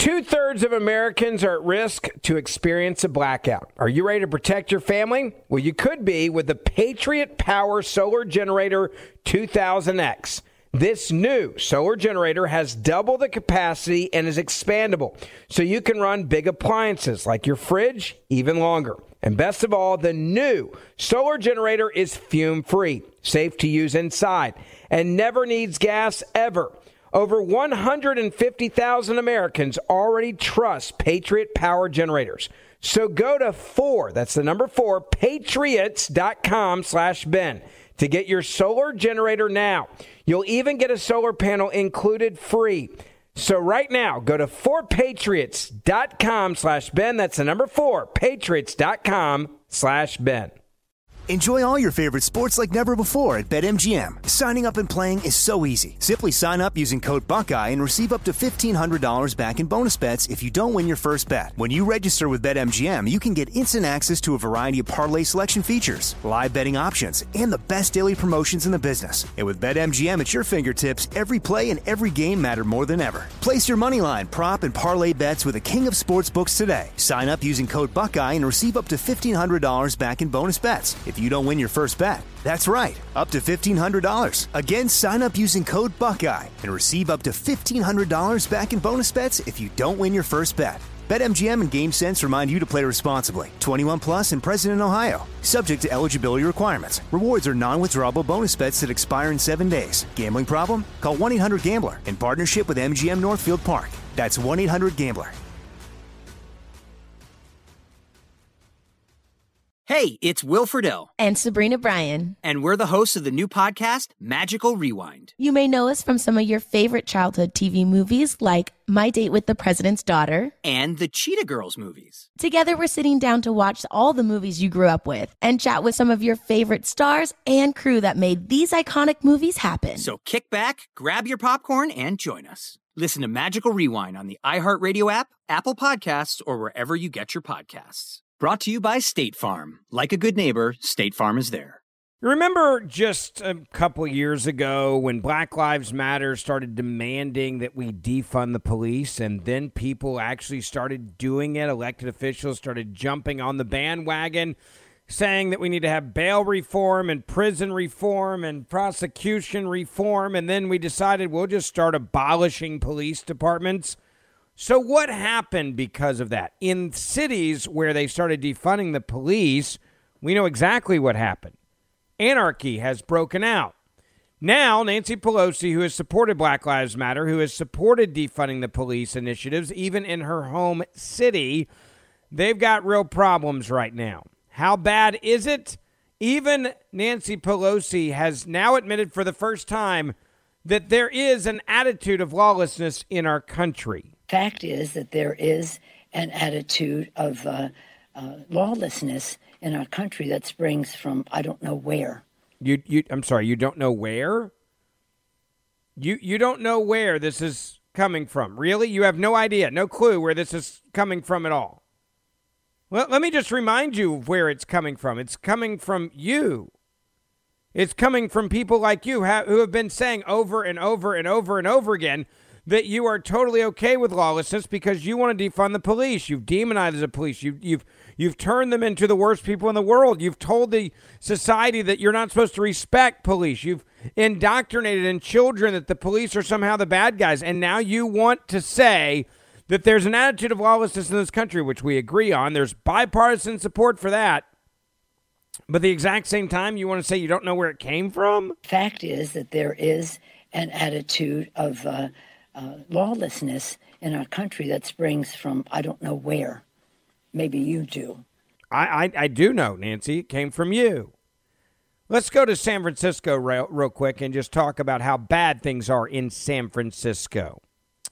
2/3 of Americans are at risk to experience a blackout. Are you ready to protect your family? Well, you could be with the Patriot Power Solar Generator 2000X. This new solar generator has double the capacity and is expandable, so you can run big appliances like your fridge even longer. And best of all, the new solar generator is fume-free, safe to use inside, and never needs gas ever. Over 150,000 Americans already trust Patriot Power Generators. So go to that's the number 4, patriots.com/Ben to get your solar generator now. You'll even get a solar panel included free. So right now, go to 4patriots.com/Ben. That's the number 4, patriots.com/Ben. Enjoy all your favorite sports like never before at BetMGM. Signing up and playing is so easy. Simply sign up using code Buckeye and receive up to $1,500 back in bonus bets if you don't win your first bet. When you register with BetMGM, you can get instant access to a variety of parlay selection features, live betting options, and the best daily promotions in the business. And with BetMGM at your fingertips, every play and every game matter more than ever. Place your moneyline, prop, and parlay bets with the king of sportsbooks today. Sign up using code Buckeye and receive up to $1,500 back in bonus bets if you don't win your first bet. That's right, up to $1,500. Again, sign up using code Buckeye and receive up to $1,500 back in bonus bets if you don't win your first bet. BetMGM and GameSense remind you to play responsibly. 21 plus and present in Ohio. Subject to eligibility requirements. Rewards are non-withdrawable bonus bets that expire in 7 days. Gambling problem? Call 1-800-GAMBLER in partnership with MGM Northfield Park. That's 1-800-GAMBLER. Hey, it's Will Friedle. And Sabrina Bryan. And we're the hosts of the new podcast, Magical Rewind. You may know us from some of your favorite childhood TV movies like My Date with the President's Daughter. And the Cheetah Girls movies. Together, we're sitting down to watch all the movies you grew up with and chat with some of your favorite stars and crew that made these iconic movies happen. So kick back, grab your popcorn, and join us. Listen to Magical Rewind on the iHeartRadio app, Apple Podcasts, or wherever you get your podcasts. Brought to you by State Farm. Like a good neighbor, State Farm is there. Remember just a couple years ago when Black Lives Matter started demanding that we defund the police, and then people actually started doing it. Elected officials started jumping on the bandwagon, saying that we need to have bail reform and prison reform and prosecution reform, and then we decided we'll just start abolishing police departments. So what happened because of that? In cities where they started defunding the police, we know exactly what happened. Anarchy has broken out. Now, Nancy Pelosi, who has supported Black Lives Matter, who has supported defunding the police initiatives, even in her home city, they've got real problems right now. How bad is it? Even Nancy Pelosi has now admitted for the first time that there is an attitude of lawlessness in our country. Fact is that there is an attitude of lawlessness in our country that springs from I don't know where. I'm sorry, you don't know where? You don't know where this is coming from. Really? You have no idea, no clue where this is coming from at all. Well, let me just remind you of where it's coming from. It's coming from you. It's coming from people like you who have been saying over and over and over and over again that you are totally okay with lawlessness because you want to defund the police. You've demonized the police. You've turned them into the worst people in the world. You've told the society that you're not supposed to respect police. You've indoctrinated in children that the police are somehow the bad guys. And now you want to say that there's an attitude of lawlessness in this country, which we agree on. There's bipartisan support for that. But at the exact same time, you want to say you don't know where it came from? Fact is that there is an attitude of lawlessness in our country that springs from I don't know where. Maybe you do. I do know, Nancy. It came from you. Let's go to San Francisco real quick and just talk about how bad things are in San Francisco.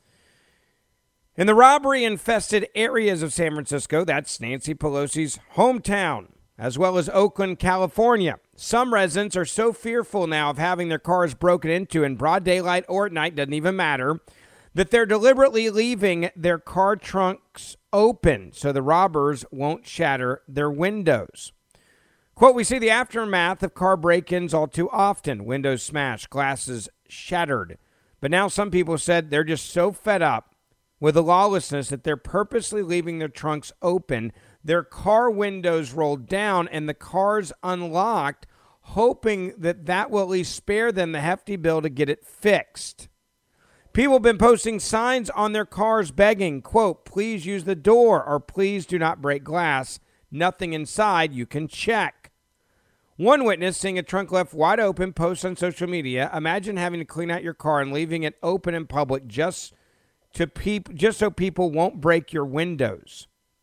In the robbery-infested areas of San Francisco, that's Nancy Pelosi's hometown, as well as Oakland, California, some residents are so fearful now of having their cars broken into in broad daylight or at night, doesn't even matter, that they're deliberately leaving their car trunks open so the robbers won't shatter their windows. Quote, we see the aftermath of car break-ins all too often. Windows smashed, glasses shattered. But now some people said they're just so fed up with the lawlessness that they're purposely leaving their trunks open, their car windows rolled down, and the cars unlocked, hoping that that will at least spare them the hefty bill to get it fixed. People have been posting signs on their cars begging, quote, please use the door or please do not break glass. Nothing inside, you can check. One witness, seeing a trunk left wide open, posts on social media, imagine having to clean out your car and leaving it open in public just so people won't break your windows.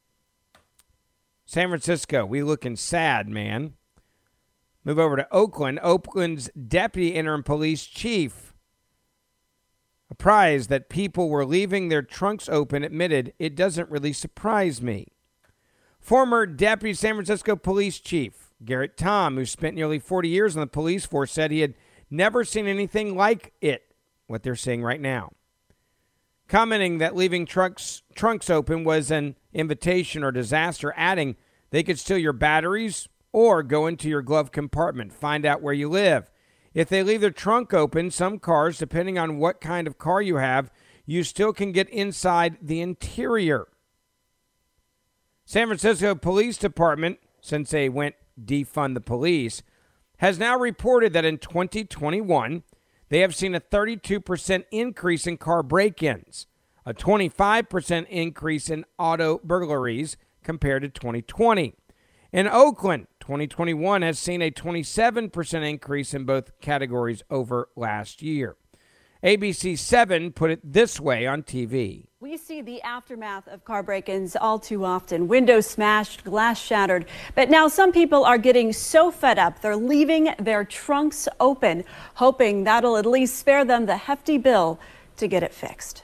San Francisco, we looking sad, man. Move over to Oakland. Oakland's deputy interim police chief, apprised that people were leaving their trunks open, admitted, it doesn't really surprise me. Former deputy San Francisco police chief Garrett Tom, who spent nearly 40 years on the police force, said he had never seen anything like it, what they're seeing right now. Commenting that leaving trunks open was an invitation or disaster, adding they could steal your batteries or go into your glove compartment, find out where you live. If they leave their trunk open, some cars, depending on what kind of car you have, you still can get inside the interior. San Francisco Police Department, since they went defund the police, has now reported that in 2021, they have seen a 32% increase in car break-ins, a 25% increase in auto burglaries compared to 2020. In Oakland, 2021 has seen a 27% increase in both categories over last year. ABC 7 put it this way on TV. We see the aftermath of car break-ins all too often. Windows smashed, glass shattered. But now some people are getting so fed up, they're leaving their trunks open, hoping that'll at least spare them the hefty bill to get it fixed.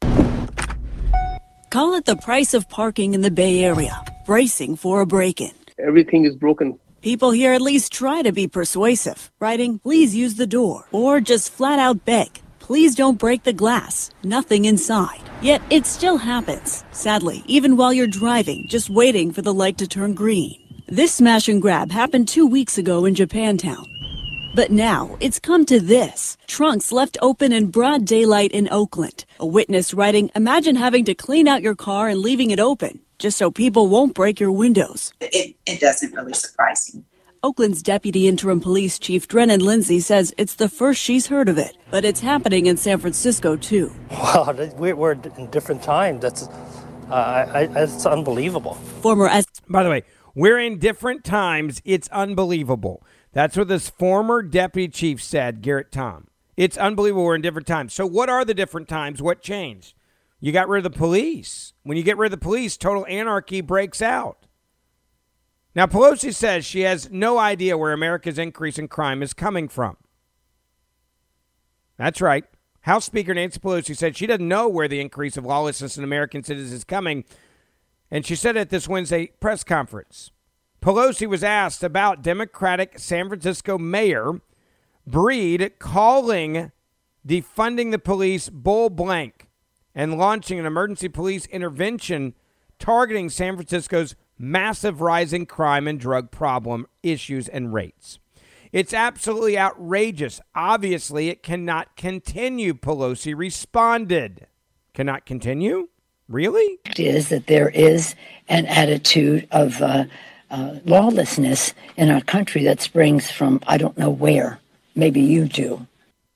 Call it the price of parking in the Bay Area, bracing for a break-in. Everything is broken. People here at least try to be persuasive, writing, please use the door, or just flat out beg, please don't break the glass, nothing inside. Yet it still happens, sadly, even while you're driving, just waiting for the light to turn green. This smash and grab happened 2 weeks ago in Japantown. But now it's come to this. Trunks left open in broad daylight in Oakland. A witness writing, imagine having to clean out your car and leaving it open, just so people won't break your windows. It doesn't really surprise me. Oakland's deputy interim police chief Drennan Lindsay says it's the first she's heard of it, but it's happening in San Francisco too. Wow, we're in different times. It's unbelievable. By the way, we're in different times. It's unbelievable. That's what this former deputy chief said, Garrett Tom. It's unbelievable we're in different times. So what are the different times? What changed? You got rid of the police. When you get rid of the police, total anarchy breaks out. Now, Pelosi says she has no idea where America's increase in crime is coming from. That's right. House Speaker Nancy Pelosi said she doesn't know where the increase of lawlessness in American citizens is coming, and she said it at this Wednesday press conference. Pelosi was asked about Democratic San Francisco Mayor Breed calling defunding the police bull blank and launching an emergency police intervention targeting San Francisco's massive rising crime and drug problem issues and rates. It's absolutely outrageous. Obviously, it cannot continue, Pelosi responded. Cannot continue? Really? It is that there is an attitude of lawlessness in our country that springs from I don't know where. Maybe you do.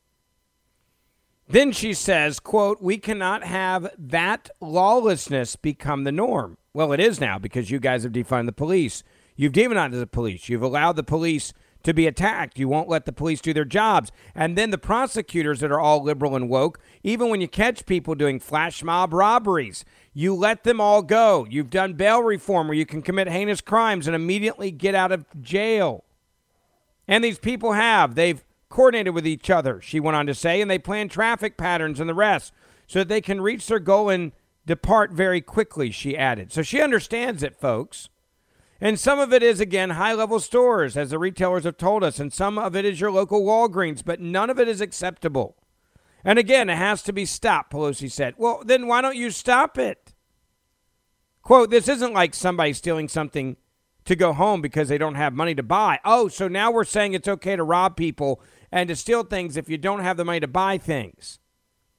Then she says, quote, we cannot have that lawlessness become the norm. Well, it is now because you guys have defunded the police. You've demonized the police. You've allowed the police to be attacked. You won't let the police do their jobs. And then the prosecutors that are all liberal and woke, even when you catch people doing flash mob robberies, you let them all go. You've done bail reform where you can commit heinous crimes and immediately get out of jail. And these people they've coordinated with each other, she went on to say, and they plan traffic patterns and the rest so that they can reach their goal and depart very quickly, she added. So she understands it, folks. And some of it is, again, high-level stores, as the retailers have told us, and some of it is your local Walgreens, but none of it is acceptable. And again, it has to be stopped, Pelosi said. Well, then why don't you stop it? Quote, this isn't like somebody stealing something to go home because they don't have money to buy. Oh, so now we're saying it's okay to rob people and to steal things if you don't have the money to buy things.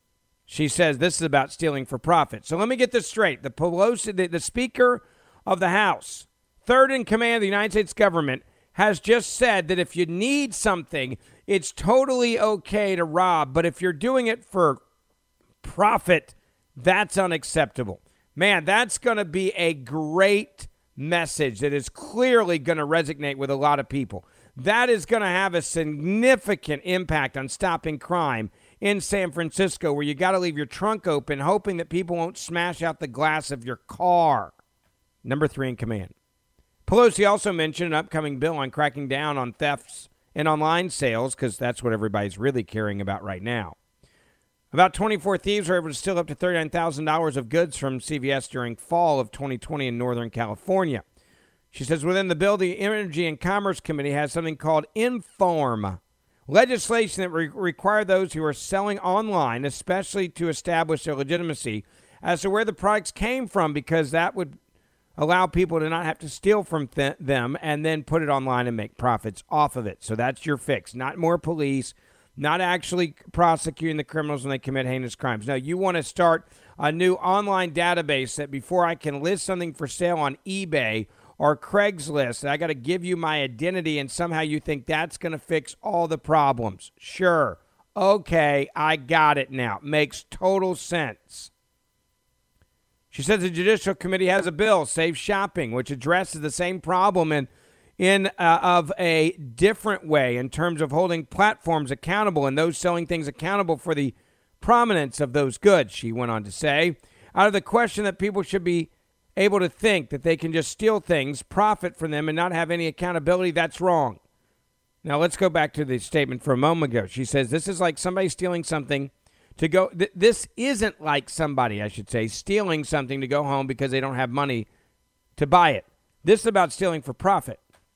She says this is about stealing for profit. So let me get this straight. The Pelosi, the Speaker of the House, third in command of the United States government, has just said that if you need something, it's totally okay to rob. But if you're doing it for profit, that's unacceptable. Man, that's going to be a great message that is clearly going to resonate with a lot of people. That is going to have a significant impact on stopping crime in San Francisco, where you got to leave your trunk open, hoping that people won't smash out the glass of your car. Number 3 in command. Pelosi also mentioned an upcoming bill on cracking down on thefts and online sales, because that's what everybody's really caring about right now. About 24 thieves were able to steal up to $39,000 of goods from CVS during fall of 2020 in Northern California. She says within the bill, the Energy and Commerce Committee has something called Inform, legislation that require those who are selling online, especially to establish their legitimacy as to where the products came from, because that would allow people to not have to steal from them and then put it online and make profits off of it. So that's your fix. Not more police, not actually prosecuting the criminals when they commit heinous crimes. No, you want to start a new online database that before I can list something for sale on eBay or Craigslist, I got to give you my identity, and somehow you think that's going to fix all the problems. Sure. Okay, I got it now. Makes total sense. She says the Judicial Committee has a bill, Safe Shopping, which addresses the same problem in a different way in terms of holding platforms accountable and those selling things accountable for the prominence of those goods, she went on to say. Out of the question that people should be able to think that they can just steal things, profit from them, and not have any accountability, that's wrong. Now, let's go back to the statement from a moment ago. She says this is like somebody stealing something to go. This isn't like somebody, I should say, stealing something to go home because they don't have money to buy it. This is about stealing for profit.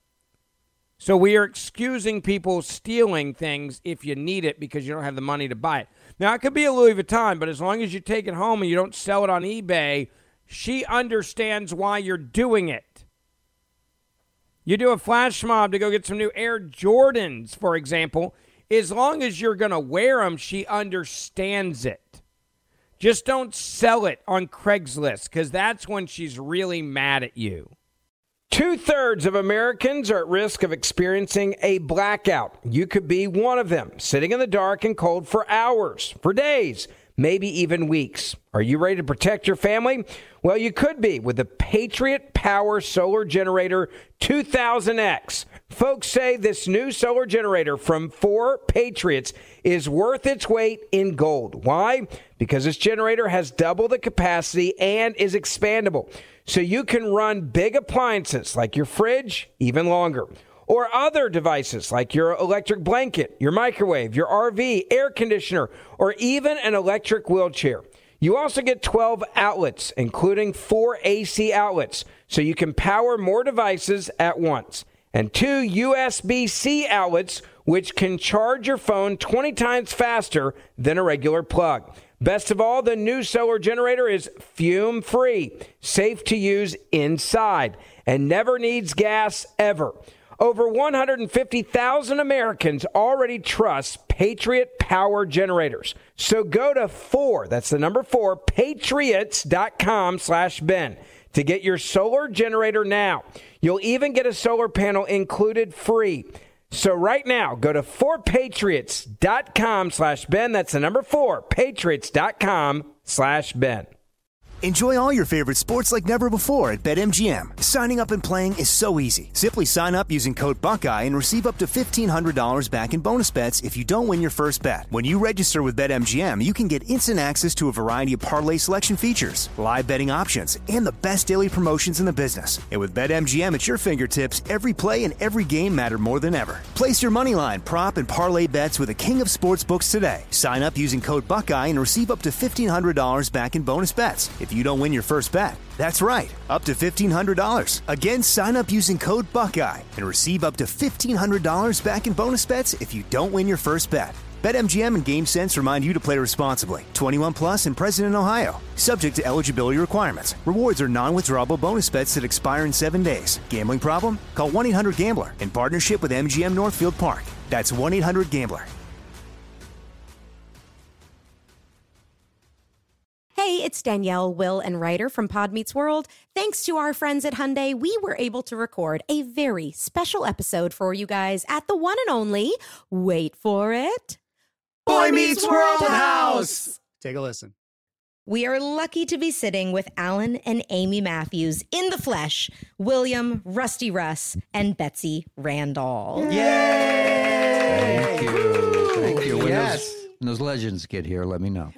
So we are excusing people stealing things if you need it because you don't have the money to buy it. Now, it could be a Louis Vuitton, but as long as you take it home and you don't sell it on eBay, she understands why you're doing it. You do a flash mob to go get some new Air Jordans, for example. As long as you're going to wear them, she understands it. Just don't sell it on Craigslist, because that's when she's really mad at you. 2/3 of Americans are at risk of experiencing a blackout. You could be one of them, sitting in the dark and cold for hours, for days, maybe even weeks. Are you ready to protect your family? Well, you could be with the Patriot Power Solar Generator 2000X. Folks say this new solar generator from 4 Patriots is worth its weight in gold. Why? Because this generator has double the capacity and is expandable. So you can run big appliances like your fridge even longer, or other devices like your electric blanket, your microwave, your RV, air conditioner, or even an electric wheelchair. You also get 12 outlets, including 4 AC outlets, so you can power more devices at once, and 2 USB-C outlets, which can charge your phone 20 times faster than a regular plug. Best of all, the new solar generator is fume-free, safe to use inside, and never needs gas ever. Over 150,000 Americans already trust Patriot Power Generators. So go to 4, that's the number 4, patriots.com/Ben to get your solar generator now. You'll even get a solar panel included free. So right now, go to 4patriots.com/Ben. That's the number 4, patriots.com/Ben. Enjoy all your favorite sports like never before at BetMGM. Signing up and playing is so easy. Simply sign up using code Buckeye and receive up to $1,500 back in bonus bets if you don't win your first bet. When you register with BetMGM, you can get instant access to a variety of parlay selection features, live betting options, and the best daily promotions in the business. And with BetMGM at your fingertips, every play and every game matter more than ever. Place your moneyline, prop, and parlay bets with the king of sportsbooks today. Sign up using code Buckeye and receive up to $1,500 back in bonus bets if you don't win your first bet. That's right, up to $1,500. Again, sign up using code Buckeye and receive up to $1,500 back in bonus bets if you don't win your first bet. BetMGM and GameSense remind you to play responsibly. 21 plus and present in Ohio. Subject to eligibility requirements. Rewards are non-withdrawable bonus bets that expire in 7 days. Gambling problem? Call 1-800-GAMBLER in partnership with MGM Northfield Park. That's 1-800-GAMBLER. Danielle, Will, and Ryder from Pod Meets World. Thanks to our friends at Hyundai, we were able to record a very special episode for you guys at the one and only, wait for it, Boy Meets World House. Take a listen. We are lucky to be sitting with Alan and Amy Matthews in the flesh, William, Rusty Russ, and Betsy Randall. Yay! Thank you. Thank you. Yes. When those legends get here, let me know.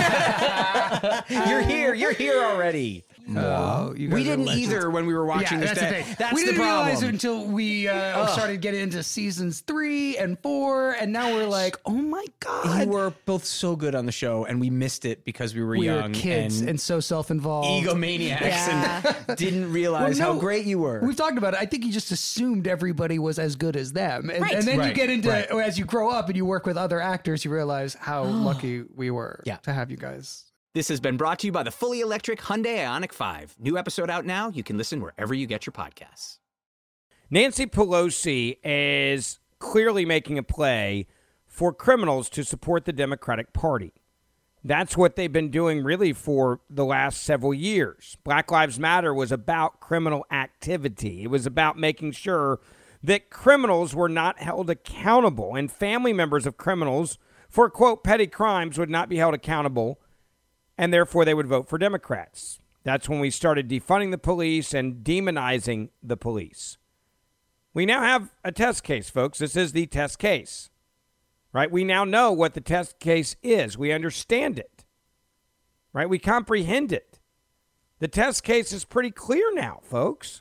You're here already. We didn't either when we were watching this. We didn't realize it until we started getting into seasons 3 and 4, and now we're like, oh my God. You were both so good on the show, and we missed it because we were young. Kids and so self-involved. Egomaniacs and didn't realize how great you were. We've talked about it. I think you just assumed everybody was as good as them. And then you get into, as you grow up and you work with other actors, you realize how lucky we were to have you guys. This has been brought to you by the fully electric Hyundai Ioniq 5. New episode out now. You can listen wherever you get your podcasts. Nancy Pelosi is clearly making a play for criminals to support the Democratic Party. That's what they've been doing really for the last several years. Black Lives Matter was about criminal activity. It was about making sure that criminals were not held accountable, and family members of criminals for, quote, petty crimes would not be held accountable, and therefore they would vote for Democrats. That's when we started defunding the police and demonizing the police. We now have a test case, folks. This is the test case, right? We now know what the test case is. We understand it, right? We comprehend it. The test case is pretty clear now, folks.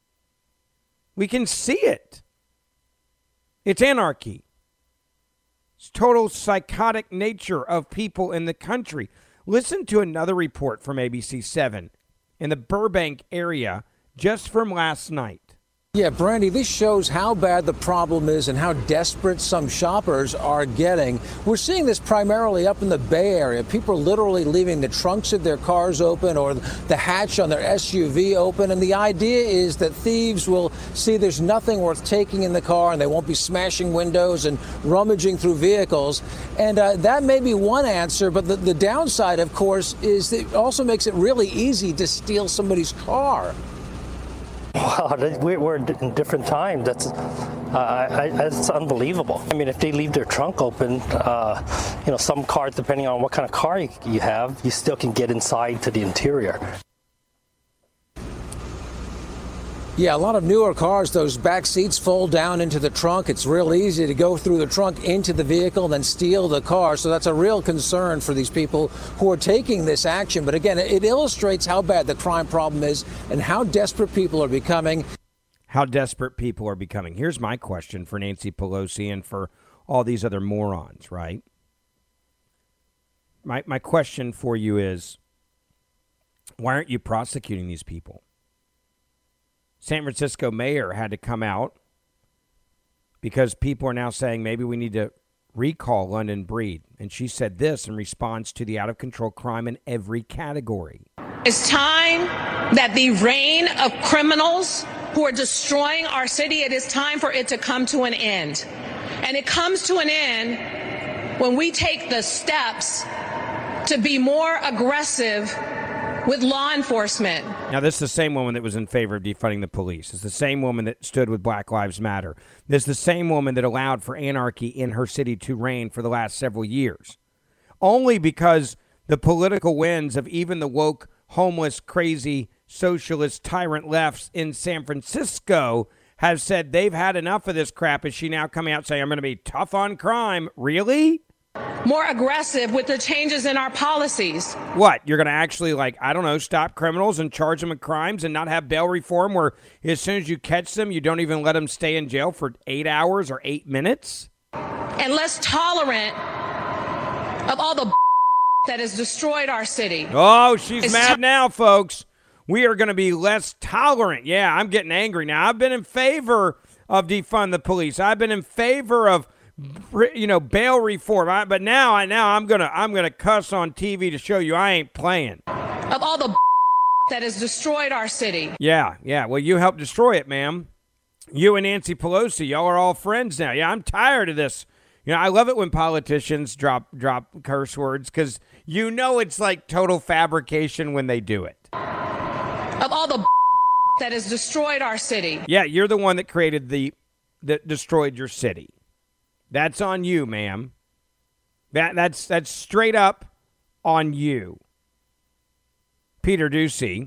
We can see it. It's anarchy. It's total psychotic nature of people in the country. Listen to another report from ABC7 in the Burbank area just from last night. Yeah, Brandy, this shows how bad the problem is and how desperate some shoppers are getting. We're seeing this primarily up in the Bay Area. People are literally leaving the trunks of their cars open or the hatch on their SUV open. And the idea is that thieves will see there's nothing worth taking in the car and they won't be smashing windows and rummaging through vehicles. And that may be one answer. But the downside, of course, is that it also makes it really easy to steal somebody's car. Wow, we're in different times. It's unbelievable. I mean, if they leave their trunk open, some cars, depending on what kind of car you have, you still can get inside to the interior. Yeah, a lot of newer cars, those back seats fold down into the trunk. It's real easy to go through the trunk into the vehicle and then steal the car. So that's a real concern for these people who are taking this action. But again, it illustrates how bad the crime problem is and how desperate people are becoming. How desperate people are becoming. Here's my question for Nancy Pelosi and for all these other morons, right? My question for you is, why aren't you prosecuting these people? San Francisco mayor had to come out because people are now saying maybe we need to recall London Breed. And she said this in response to the out-of-control crime in every category. It's time that the reign of criminals who are destroying our city, it is time for it to come to an end. And it comes to an end when we take the steps to be more aggressive with law enforcement. Now, this is the same woman that was in favor of defunding the police. It's the same woman that stood with Black Lives Matter. This is the same woman that allowed for anarchy in her city to reign for the last several years. Only because the political winds of even the woke, homeless, crazy, socialist, tyrant lefts in San Francisco have said they've had enough of this crap. Is she now coming out saying, I'm going to be tough on crime? Really? More aggressive with the changes in our policies. What? You're going to actually, stop criminals and charge them with crimes and not have bail reform where as soon as you catch them, you don't even let them stay in jail for 8 hours or 8 minutes? And less tolerant of all the that has destroyed our city. Oh, she's mad now, folks. We are going to be less tolerant. Yeah, I'm getting angry now. I've been in favor of defund the police. I've been in favor of bail reform. But now I'm gonna cuss on TV to show you I ain't playing. Of all the that has destroyed our city. Yeah. Well, you helped destroy it, ma'am. You and Nancy Pelosi, y'all are all friends now. Yeah, I'm tired of this You know, I love it when politicians drop curse words because you know it's like total fabrication when they do it. Of all the that has destroyed our city. Yeah, you're the one that created that destroyed your city. That's on you, ma'am. That's straight up on you. Peter Doocy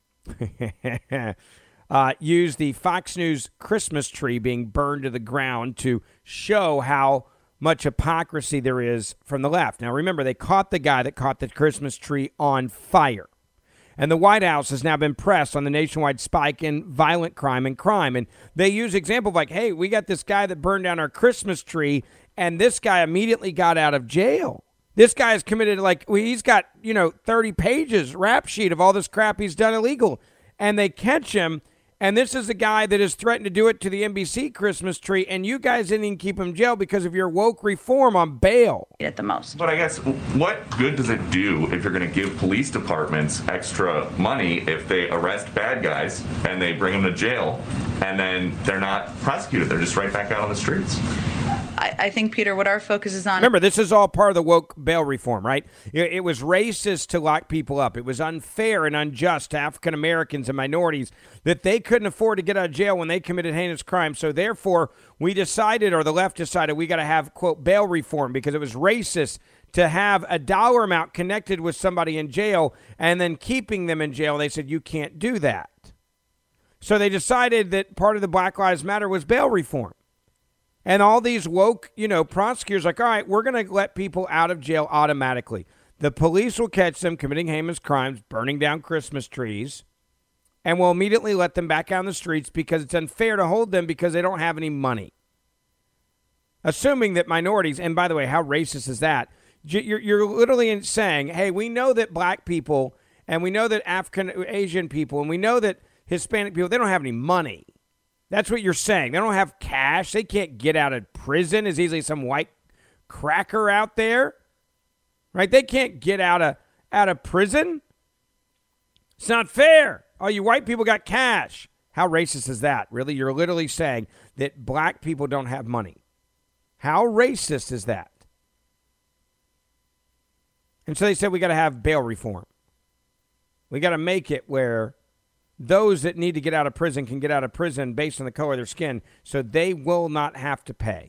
used the Fox News Christmas tree being burned to the ground to show how much hypocrisy there is from the left. Now, remember, they caught the guy that caught the Christmas tree on fire. And the White House has now been pressed on the nationwide spike in violent crime and crime. And they use examples like, hey, we got this guy that burned down our Christmas tree, and this guy immediately got out of jail. This guy has committed, he's got, 30 pages, rap sheet of all this crap he's done illegal. And they catch him, and this is the guy that has threatened to do it to the NBC Christmas tree, and you guys didn't even keep him in jail because of your woke reform on bail. At the most. But I guess what good does it do if you're going to give police departments extra money if they arrest bad guys and they bring them to jail and then they're not prosecuted? They're just right back out on the streets. I think, Peter, what our focus is on... Remember, this is all part of the woke bail reform, right? It was racist to lock people up. It was unfair and unjust to African Americans and minorities that they couldn't afford to get out of jail when they committed heinous crimes. So therefore, we decided, or the left decided, we got to have, quote, bail reform because it was racist to have a dollar amount connected with somebody in jail and then keeping them in jail. They said, you can't do that. So they decided that part of the Black Lives Matter was bail reform. And all these woke, prosecutors like, all right, we're going to let people out of jail automatically. The police will catch them committing heinous crimes, burning down Christmas trees, and will immediately let them back out on the streets because it's unfair to hold them because they don't have any money. Assuming that minorities, and by the way, how racist is that? You're literally saying, hey, we know that black people, and we know that African Asian people, and we know that Hispanic people, they don't have any money. That's what you're saying. They don't have cash. They can't get out of prison as easily as some white cracker out there. Right? They can't get out of prison. It's not fair. Oh, you white people got cash. How racist is that? Really? You're literally saying that black people don't have money. How racist is that? And so they said we got to have bail reform. We got to make it where those that need to get out of prison can get out of prison based on the color of their skin, so they will not have to pay.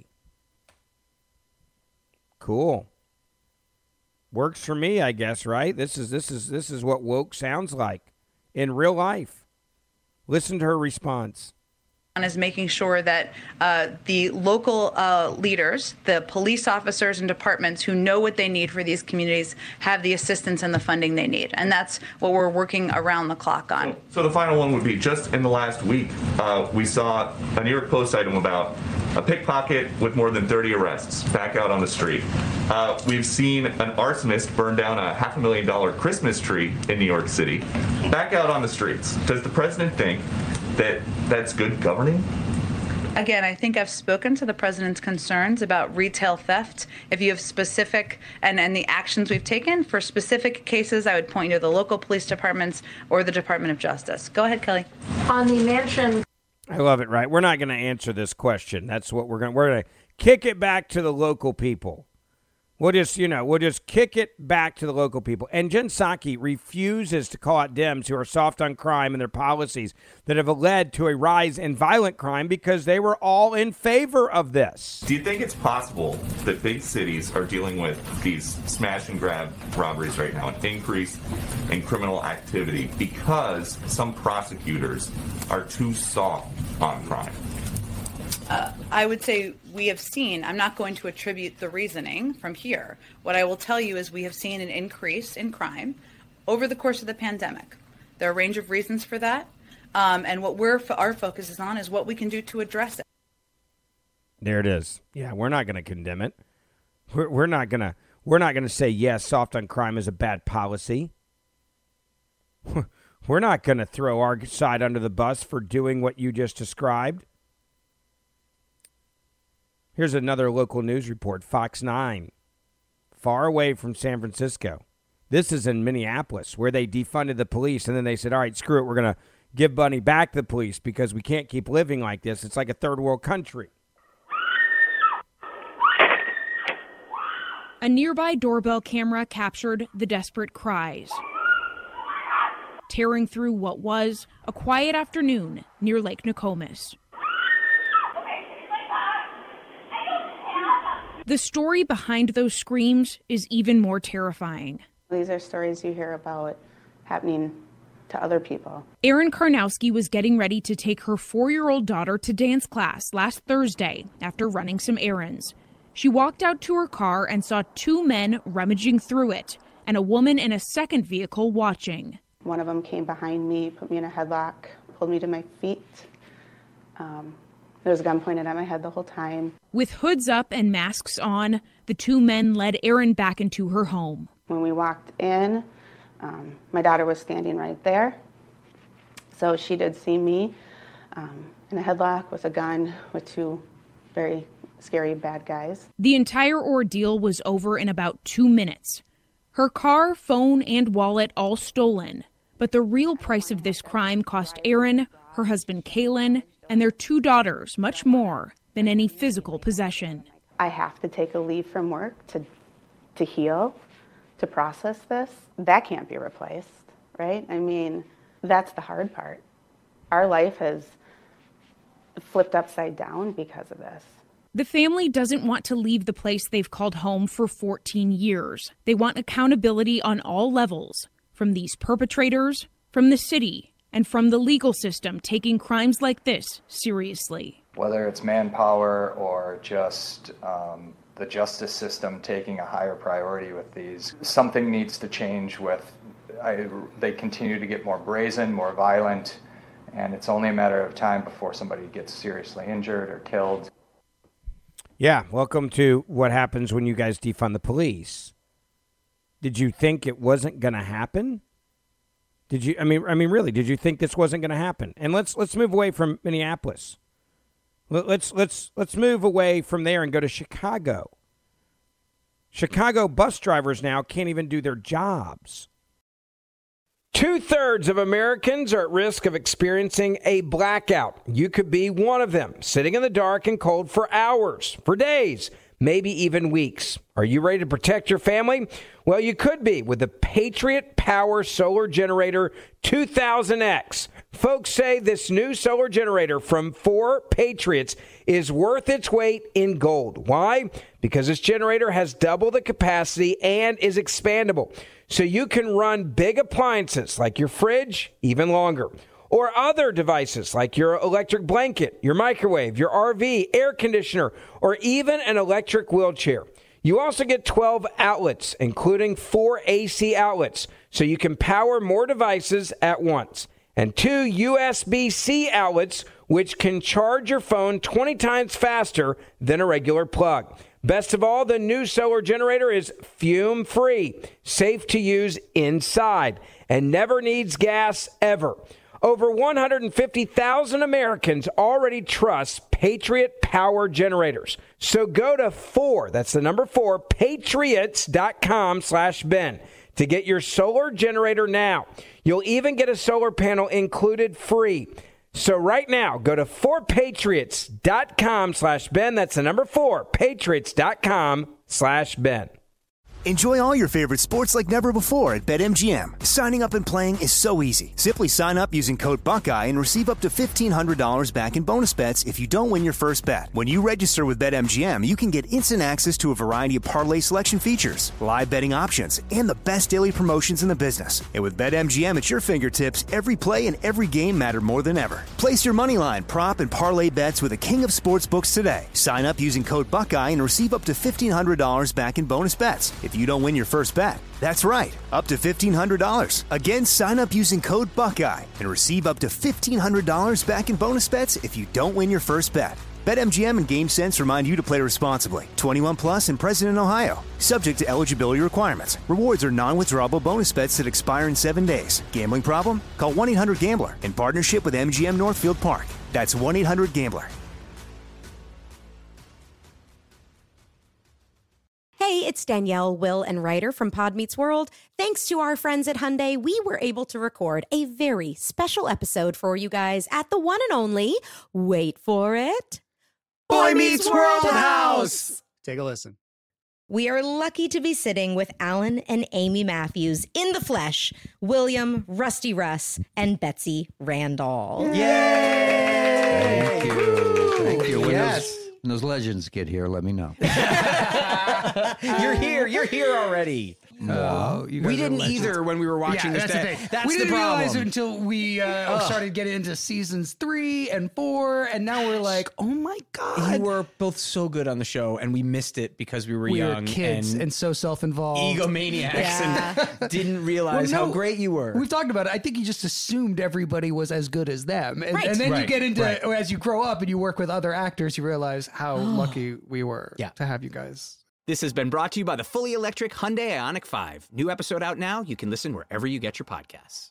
Cool. Works for me, I guess, right? This is what woke sounds like in real life. Listen to her response. Is making sure that the local leaders, the police officers and departments who know what they need for these communities have the assistance and the funding they need. And that's what we're working around the clock on. So the final one would be just in the last week, we saw a New York Post item about a pickpocket with more than 30 arrests back out on the street. We've seen an arsonist burn down a $500,000 Christmas tree in New York City back out on the streets. Does the president think that's good governing? Again, I think I've spoken to the president's concerns about retail theft. If you have specific and the actions we've taken for specific cases, I would point you to the local police departments or the Department of Justice. Go ahead, Kelly. On the mansion. I love it, right? We're not going to answer this question. That's what we're going to kick it back to the local people. We'll just kick it back to the local people. And Jen Psaki refuses to call out Dems who are soft on crime and their policies that have led to a rise in violent crime because they were all in favor of this. Do you think it's possible that big cities are dealing with these smash and grab robberies right now, an increase in criminal activity because some prosecutors are too soft on crime? I would say we have seen, I'm not going to attribute the reasoning from here. What I will tell you is we have seen an increase in crime over the course of the pandemic. There are a range of reasons for that. And what our focus is on is what we can do to address it. There it is. Yeah, we're not going to condemn it. We're not going to say, yes, soft on crime is a bad policy. We're not going to throw our side under the bus for doing what you just described. Here's another local news report, Fox 9, far away from San Francisco. This is in Minneapolis, where they defunded the police, and then they said, all right, screw it, we're going to give money back to the police because we can't keep living like this. It's like a third world country. A nearby doorbell camera captured the desperate cries, tearing through what was a quiet afternoon near Lake Nokomis. The story behind those screams is even more terrifying. These are stories you hear about happening to other people. Erin Karnowski was getting ready to take her 4-year-old daughter to dance class last Thursday after running some errands. She walked out to her car and saw 2 men rummaging through it and a woman in a second vehicle watching. One of them came behind me, put me in a headlock, pulled me to my feet. There was a gun pointed at my head the whole time. With hoods up and masks on, the 2 men led Erin back into her home. When we walked in, my daughter was standing right there. So she did see me in a headlock with a gun with 2 very scary bad guys. The entire ordeal was over in about 2 minutes. Her car, phone, and wallet all stolen. But the real price of this crime cost Erin, her husband Kalen, and their 2 daughters much more than any physical possession. I have to take a leave from work to heal, to process this. That can't be replaced, right? I mean, that's the hard part. Our life has flipped upside down because of this. The family doesn't want to leave the place they've called home for 14 years. They want accountability on all levels, from these perpetrators, from the city, and from the legal system taking crimes like this seriously. Whether it's manpower or just the justice system taking a higher priority with these, something needs to change they continue to get more brazen, more violent, and it's only a matter of time before somebody gets seriously injured or killed. Yeah, welcome to what happens when you guys defund the police. Did you think it wasn't going to happen? Did you? I mean, really? Did you think this wasn't going to happen? And let's move away from Minneapolis. Let's move away from there and go to Chicago. Chicago bus drivers now can't even do their jobs. 2/3 of Americans are at risk of experiencing a blackout. You could be one of them, sitting in the dark and cold for hours, for days, maybe even weeks. Are you ready to protect your family? Well, you could be with the Patriot Power Solar Generator 2000X. Folks say this new solar generator from 4 Patriots is worth its weight in gold. Why? Because this generator has double the capacity and is expandable. So you can run big appliances like your fridge even longer. Or other devices like your electric blanket, your microwave, your RV, air conditioner, or even an electric wheelchair. You also get 12 outlets, including 4 AC outlets, so you can power more devices at once. And 2 USB-C outlets, which can charge your phone 20 times faster than a regular plug. Best of all, the new solar generator is fume-free, safe to use inside, and never needs gas ever. Over 150,000 Americans already trust Patriot Power Generators. So go to 4, that's the number 4, patriots.com/Ben to get your solar generator now. You'll even get a solar panel included free. So right now, go to 4patriots.com/Ben. That's the number 4, patriots.com/Ben. Enjoy all your favorite sports like never before at BetMGM. Signing up and playing is so easy. Simply sign up using code Buckeye and receive up to $1,500 back in bonus bets if you don't win your first bet. When you register with BetMGM, you can get instant access to a variety of parlay selection features, live betting options, and the best daily promotions in the business. And with BetMGM at your fingertips, every play and every game matter more than ever. Place your moneyline, prop, and parlay bets with the king of sportsbooks today. Sign up using code Buckeye and receive up to $1,500 back in bonus bets if you don't win your first bet. That's right, up to $1,500. Again, sign up using code Buckeye and receive up to $1,500 back in bonus bets if you don't win your first bet. BetMGM and GameSense remind you to play responsibly. 21 plus and present in Ohio. Subject to eligibility requirements. Rewards are non-withdrawable bonus bets that expire in 7 days. Gambling problem? Call 1-800-GAMBLER in partnership with MGM Northfield Park. That's 1-800-GAMBLER. Hey, it's Danielle, Will, and Ryder from Pod Meets World. Thanks to our friends at Hyundai, we were able to record a very special episode for you guys at the one and only, wait for it, Boy Meets World House! Take a listen. We are lucky to be sitting with Alan and Amy Matthews in the flesh, William, Rusty Russ, and Betsy Randall. Thank you. Thank you. Yes. When those legends get here, let me know. You're here already. We didn't either when we were watching this. That's we didn't realize it until we started getting into seasons 3 and 4, and now we're like, oh my God. You were both so good on the show, and we missed it because we were young. We were kids and so self-involved. Egomaniacs and didn't realize how great you were. We've talked about it. I think you just assumed everybody was as good as them. And, and then you get into, as you grow up and you work with other actors, you realize how lucky we were to have you guys. This has been brought to you by the fully electric Hyundai Ioniq 5. New episode out now. You can listen wherever you get your podcasts.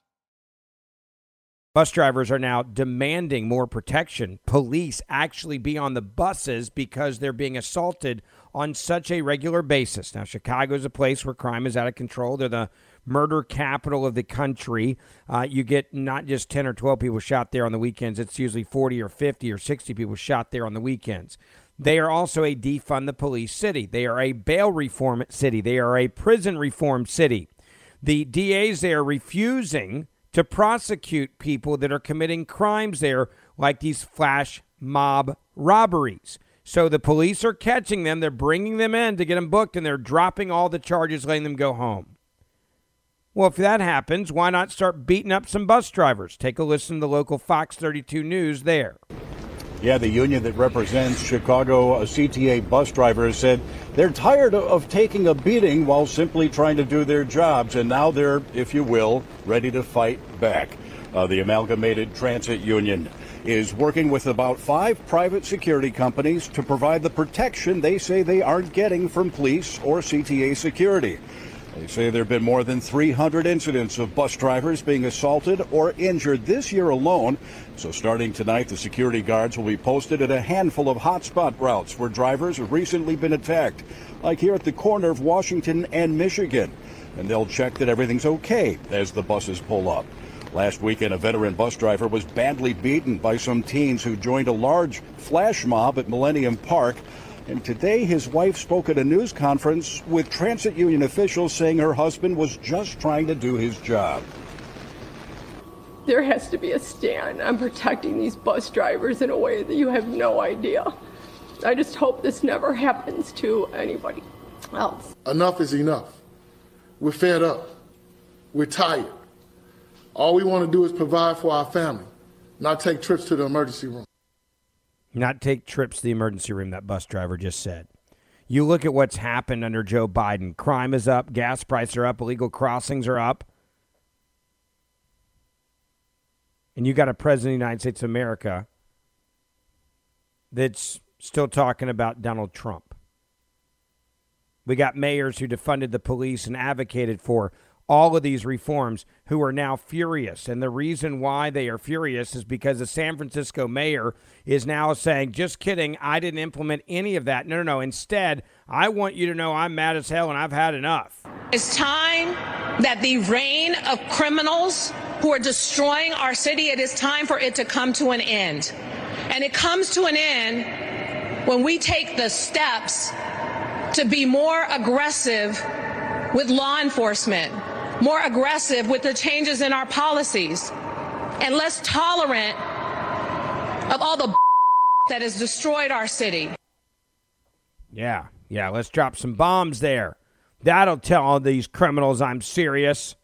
Bus drivers are now demanding more protection. Police actually be on the buses because they're being assaulted on such a regular basis. Now, Chicago is a place where crime is out of control. They're the murder capital of the country. You get not just 10 or 12 people shot there on the weekends. It's usually 40 or 50 or 60 people shot there on the weekends. They are also a defund the police city. They are a bail reform city. They are a prison reform city. The DAs there are refusing to prosecute people that are committing crimes there, like these flash mob robberies. So the police are catching them. They're bringing them in to get them booked, and they're dropping all the charges, letting them go home. Well, if that happens, why not start beating up some bus drivers? Take a listen to the local Fox 32 News there. Yeah, the union that represents Chicago CTA bus drivers said they're tired of taking a beating while simply trying to do their jobs, and now they're, if you will, ready to fight back. The Amalgamated Transit Union is working with about 5 private security companies to provide the protection they say they aren't getting from police or CTA security. They say there have been more than 300 incidents of bus drivers being assaulted or injured this year alone. So starting tonight, the security guards will be posted at a handful of hotspot routes where drivers have recently been attacked, like here at the corner of Washington and Michigan. And they'll check that everything's okay as the buses pull up. Last weekend, a veteran bus driver was badly beaten by some teens who joined a large flash mob at Millennium Park. And today, his wife spoke at a news conference with transit union officials saying her husband was just trying to do his job. There has to be a stand on protecting these bus drivers in a way that you have no idea. I just hope this never happens to anybody else. Enough is enough. We're fed up. We're tired. All we want to do is provide for our family, not take trips to the emergency room. Not take trips to the emergency room, that bus driver just said. You look at what's happened under Joe Biden. Crime is up, gas prices are up, illegal crossings are up. And you got a president of the United States of America that's still talking about Donald Trump. We got mayors who defunded the police and advocated for all of these reforms who are now furious. And the reason why they are furious is because the San Francisco mayor is now saying, just kidding, I didn't implement any of that. No. Instead, I want you to know I'm mad as hell and I've had enough. It's time that the reign of criminals who are destroying our city, it is time for it to come to an end. And it comes to an end when we take the steps to be more aggressive with law enforcement, more aggressive with the changes in our policies, and less tolerant of all the that has destroyed our city. Yeah, let's drop some bombs there. That'll tell all these criminals I'm serious.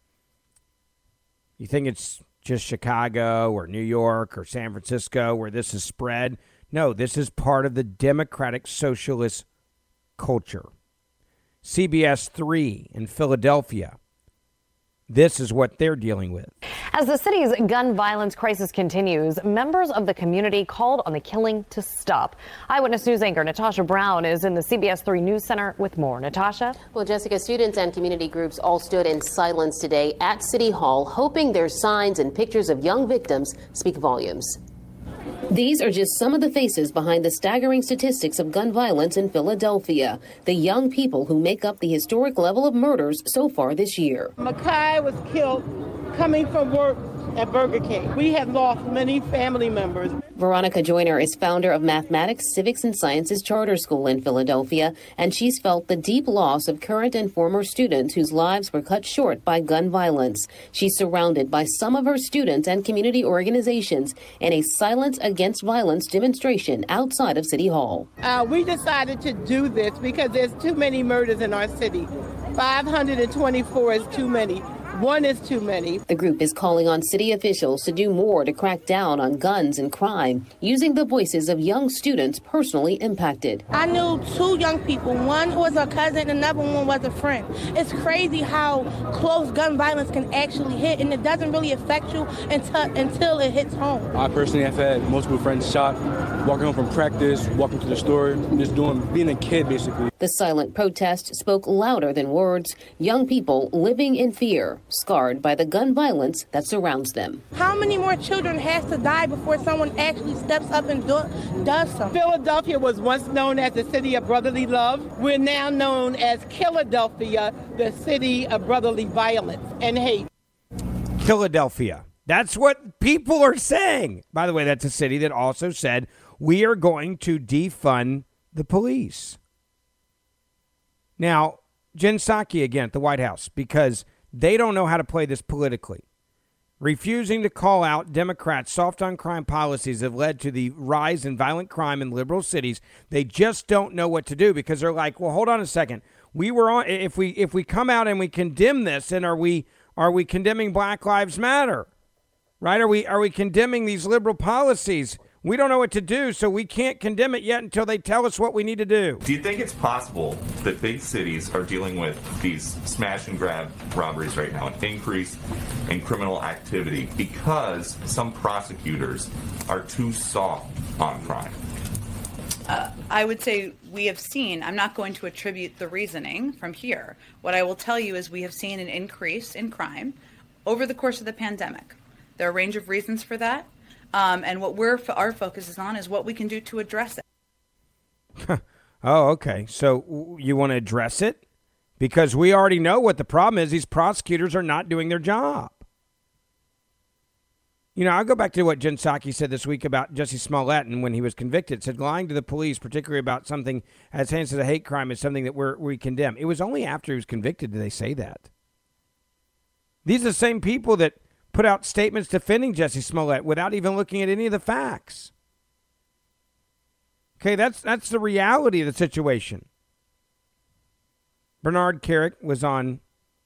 You think it's just Chicago or New York or San Francisco where this is spread? No, this is part of the democratic socialist culture. CBS 3 in Philadelphia. This is what they're dealing with. As the city's gun violence crisis continues, members of the community called on the killing to stop. Eyewitness News anchor Natasha Brown is in the CBS 3 News Center with more. Natasha? Well, Jessica, students and community groups all stood in silence today at City Hall, hoping their signs and pictures of young victims speak volumes. These are just some of the faces behind the staggering statistics of gun violence in Philadelphia. The young people who make up the historic level of murders so far this year. Makai was killed coming from work at Burger King. We have lost many family members. Veronica Joyner is founder of Mathematics, Civics, and Sciences Charter School in Philadelphia, and she's felt the deep loss of current and former students whose lives were cut short by gun violence. She's surrounded by some of her students and community organizations in a Silence Against Violence demonstration outside of City Hall. We decided to do this because there's too many murders in our city. 524 is too many. One is too many. The group is calling on city officials to do more to crack down on guns and crime, using the voices of young students personally impacted. I knew two young people. One was a cousin, another one was a friend. It's crazy how close gun violence can actually hit, and it doesn't really affect you until it hits home. I personally have had multiple friends shot, walking home from practice, walking to the store, just being a kid, basically. The silent protest spoke louder than words. Young people living in fear, scarred by the gun violence that surrounds them. How many more children has to die before someone actually steps up and does something? Philadelphia was once known as the city of brotherly love. We're now known as Philadelphia, the city of brotherly violence and hate. Philadelphia. That's what people are saying. By the way, that's a city that also said, we are going to defund the police. Now, Jen Psaki again at the White House, because they don't know how to play this politically. Refusing to call out Democrats' soft on crime policies have led to the rise in violent crime in liberal cities. They just don't know what to do because they're like, well, hold on a second. We were on if we come out and we condemn this, and are we condemning Black Lives Matter? Right? Are we condemning these liberal policies? We don't know what to do, so we can't condemn it yet until they tell us what we need to do. Do you think it's possible that big cities are dealing with these smash and grab robberies right now, an increase in criminal activity because some prosecutors are too soft on crime? I would say we have seen, I'm not going to attribute the reasoning from here. What I will tell you is we have seen an increase in crime over the course of the pandemic. There are a range of reasons for that. And what our focus is on is what we can do to address it. Oh, okay. So you want to address it? Because we already know what the problem is. These prosecutors are not doing their job. You know, I'll go back to what Jen Psaki said this week about Jussie Smollett and when he was convicted. Said lying to the police, particularly about something as heinous as a hate crime, is something that we condemn. It was only after he was convicted did they say that. These are the same people that put out statements defending Jussie Smollett without even looking at any of the facts. Okay, that's the reality of the situation. Bernard Kerik was on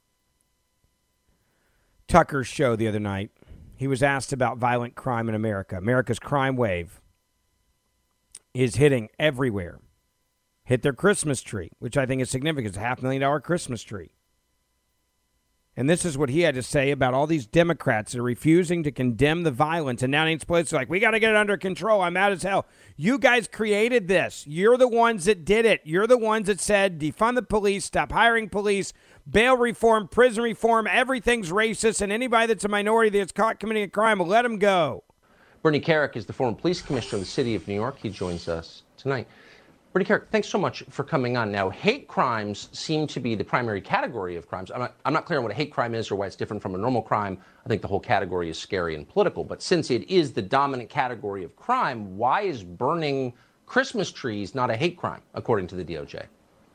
Tucker's show the other night. He was asked about violent crime in America. America's crime wave is hitting everywhere. Hit their Christmas tree, which I think is significant. It's a $500,000 Christmas tree. And this is what he had to say about all these Democrats that are refusing to condemn the violence. And now these places are like, we got to get it under control. I'm mad as hell. You guys created this. You're the ones that did it. You're the ones that said defund the police, stop hiring police, bail reform, prison reform. Everything's racist. And anybody that's a minority that's caught committing a crime, will let them go. Bernie Kerik is the former police commissioner of the city of New York. He joins us tonight. Bernie Kerik, thanks so much for coming on. Now, hate crimes seem to be the primary category of crimes. I'm not clear on what a hate crime is or why it's different from a normal crime. I think the whole category is scary and political. But since it is the dominant category of crime, why is burning Christmas trees not a hate crime, according to the DOJ?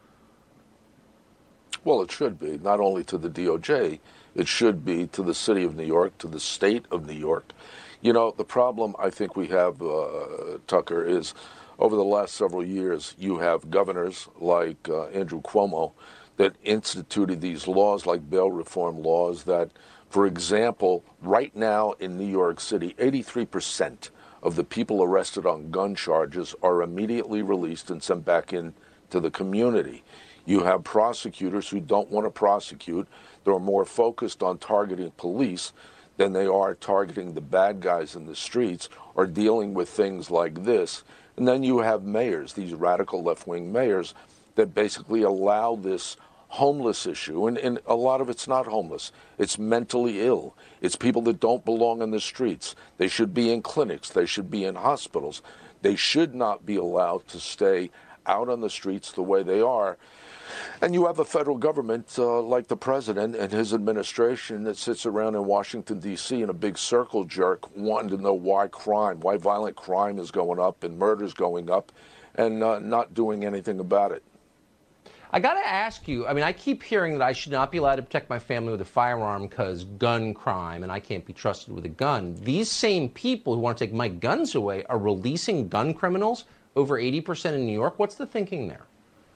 Well, it should be, not only to the DOJ, it should be to the city of New York, to the state of New York. You know, the problem I think we have, Tucker, is over the last several years, you have governors like Andrew Cuomo that instituted these laws like bail reform laws that, for example, right now in New York City, 83% of the people arrested on gun charges are immediately released and sent back into the community. You have prosecutors who don't want to prosecute. They're more focused on targeting police than they are targeting the bad guys in the streets or dealing with things like this. And then you have mayors, these radical left-wing mayors, that basically allow this homeless issue. And a lot of it's not homeless. It's mentally ill. It's people that don't belong in the streets. They should be in clinics. They should be in hospitals. They should not be allowed to stay out on the streets the way they are. And you have a federal government like the president and his administration that sits around in Washington, D.C. in a big circle jerk wanting to know why violent crime is going up and murder is going up, and not doing anything about it. I got to ask you, I mean, I keep hearing that I should not be allowed to protect my family with a firearm because gun crime, and I can't be trusted with a gun. These same people who want to take my guns away are releasing gun criminals, over 80% in New York. What's the thinking there?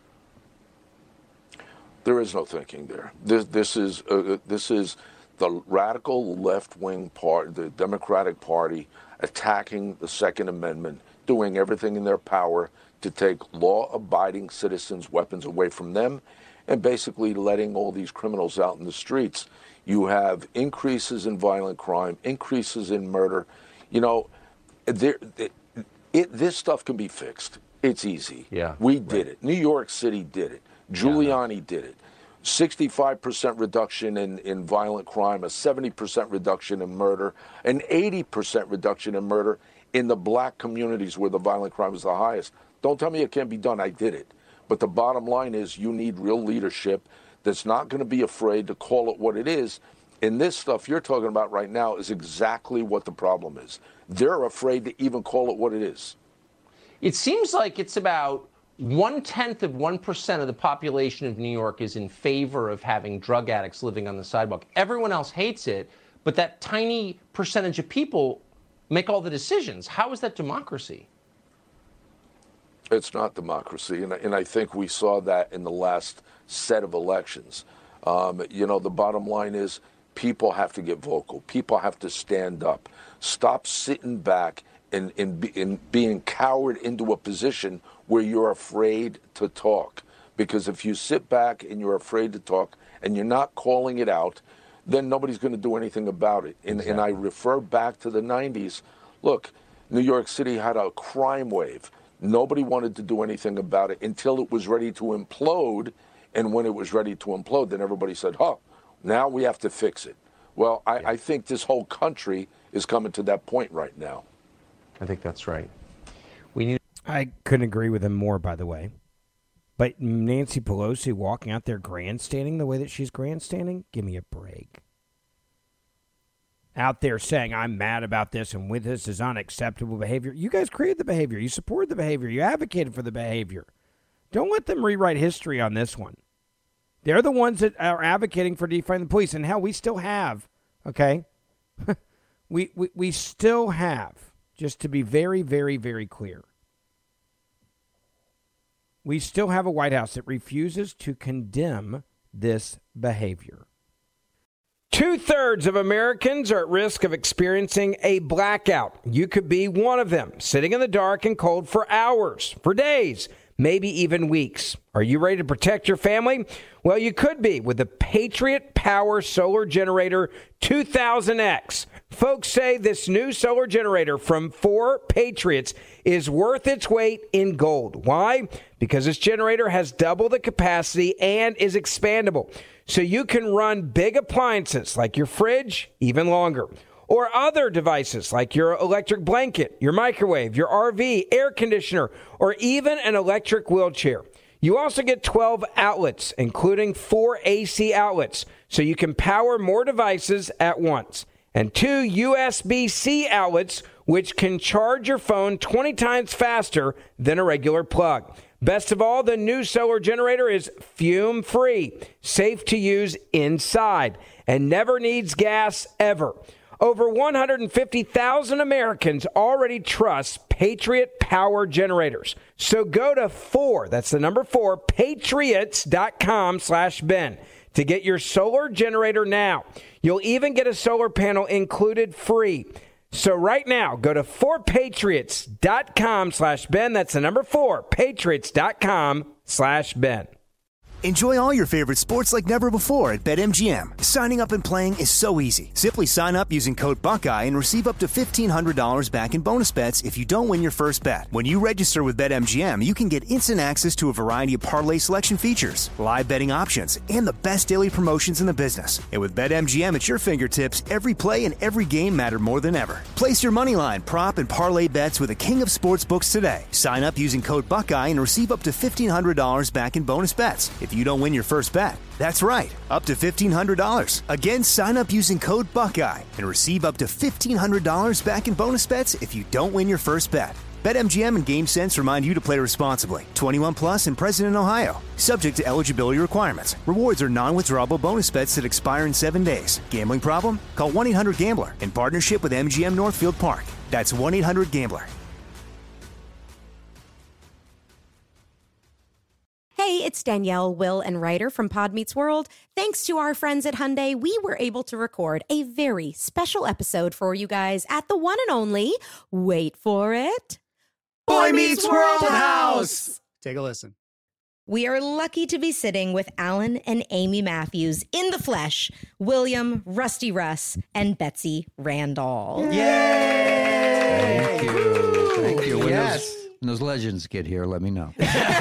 There is no thinking there. This is the radical left-wing part, the Democratic Party, attacking the Second Amendment, doing everything in their power to take law-abiding citizens' weapons away from them, and basically letting all these criminals out in the streets. You have increases in violent crime, increases in murder. You know, this stuff can be fixed. It's easy. Yeah, we did it. New York City did it. Giuliani did it. 65% reduction in violent crime, a 70% reduction in murder, an 80% reduction in murder in the black communities where the violent crime is the highest. Don't tell me it can't be done. I did it. But the bottom line is you need real leadership that's not going to be afraid to call it what it is. And this stuff you're talking about right now is exactly what the problem is. They're afraid to even call it what it is. It seems like it's about 0.1% of the population of New York is in favor of having drug addicts living on the sidewalk. Everyone else hates it, but that tiny percentage of people make all the decisions. How is that democracy? It's not democracy, and I think we saw that in the last set of elections. You know, the bottom line is people have to get vocal. People have to stand up. Stop sitting back and being cowered into a position where you're afraid to talk. Because if you sit back and you're afraid to talk and you're not calling it out, then nobody's going to do anything about it. And I refer back to the 90s. Look, New York City had a crime wave. Nobody wanted to do anything about it until it was ready to implode. And when it was ready to implode, then everybody said, now we have to fix it. Well, I think this whole country is coming to that point right now. I think that's right. I couldn't agree with him more, by the way. But Nancy Pelosi walking out there grandstanding the way that she's grandstanding, give me a break. Out there saying, I'm mad about this and with this is unacceptable behavior. You guys created the behavior. You supported the behavior. You advocated for the behavior. Don't let them rewrite history on this one. They're the ones that are advocating for defunding the police. And hell, we still have, okay? we still have, just to be very, very, very clear, we still have a White House that refuses to condemn this behavior. 2/3 of Americans are at risk of experiencing a blackout. You could be one of them, sitting in the dark and cold for hours, for days, maybe even weeks. Are you ready to protect your family? Well, you could be with the Patriot Power Solar Generator 2000X. Folks say this new solar generator from 4 Patriots is worth its weight in gold. Why? Because this generator has double the capacity and is expandable. So you can run big appliances like your fridge even longer. Or other devices like your electric blanket, your microwave, your RV, air conditioner, or even an electric wheelchair. You also get 12 outlets, including 4 AC outlets, so you can power more devices at once. And 2 USB-C outlets, which can charge your phone 20 times faster than a regular plug. Best of all, the new solar generator is fume-free, safe to use inside, and never needs gas ever. Over 150,000 Americans already trust Patriot Power Generators. So go to 4, that's the number 4, patriots.com/Ben to get your solar generator now. You'll even get a solar panel included free. So right now, go to 4patriots.com/Ben. That's the number 4, patriots.com/Ben. Enjoy all your favorite sports like never before at BetMGM. Signing up and playing is so easy. Simply sign up using code Buckeye and receive up to $1,500 back in bonus bets if you don't win your first bet. When you register with BetMGM, you can get instant access to a variety of parlay selection features, live betting options, and the best daily promotions in the business. And with BetMGM at your fingertips, every play and every game matter more than ever. Place your moneyline, prop, and parlay bets with the king of sportsbooks today. Sign up using code Buckeye and receive up to $1,500 back in bonus bets. If if you don't win your first bet. That's right, up to $1,500. Again, sign up using code Buckeye and receive up to $1,500 back in bonus bets if you don't win your first bet. BetMGM and GameSense remind you to play responsibly. 21 plus and present in Ohio. Subject to eligibility requirements. Rewards are non-withdrawable bonus bets that expire in 7 days. Gambling problem? Call 1-800-GAMBLER in partnership with MGM Northfield Park. That's 1-800-GAMBLER. Hey, it's Danielle, Will, and Ryder from Pod Meets World. Thanks to our friends at Hyundai, we were able to record a very special episode for you guys at the one and only, wait for it, Boy Meets World House. Take a listen. We are lucky to be sitting with Alan and Amy Matthews in the flesh, William, Rusty Russ, and Betsy Randall. Yay! Thank you. Thank you. Yes. When those legends get here, let me know.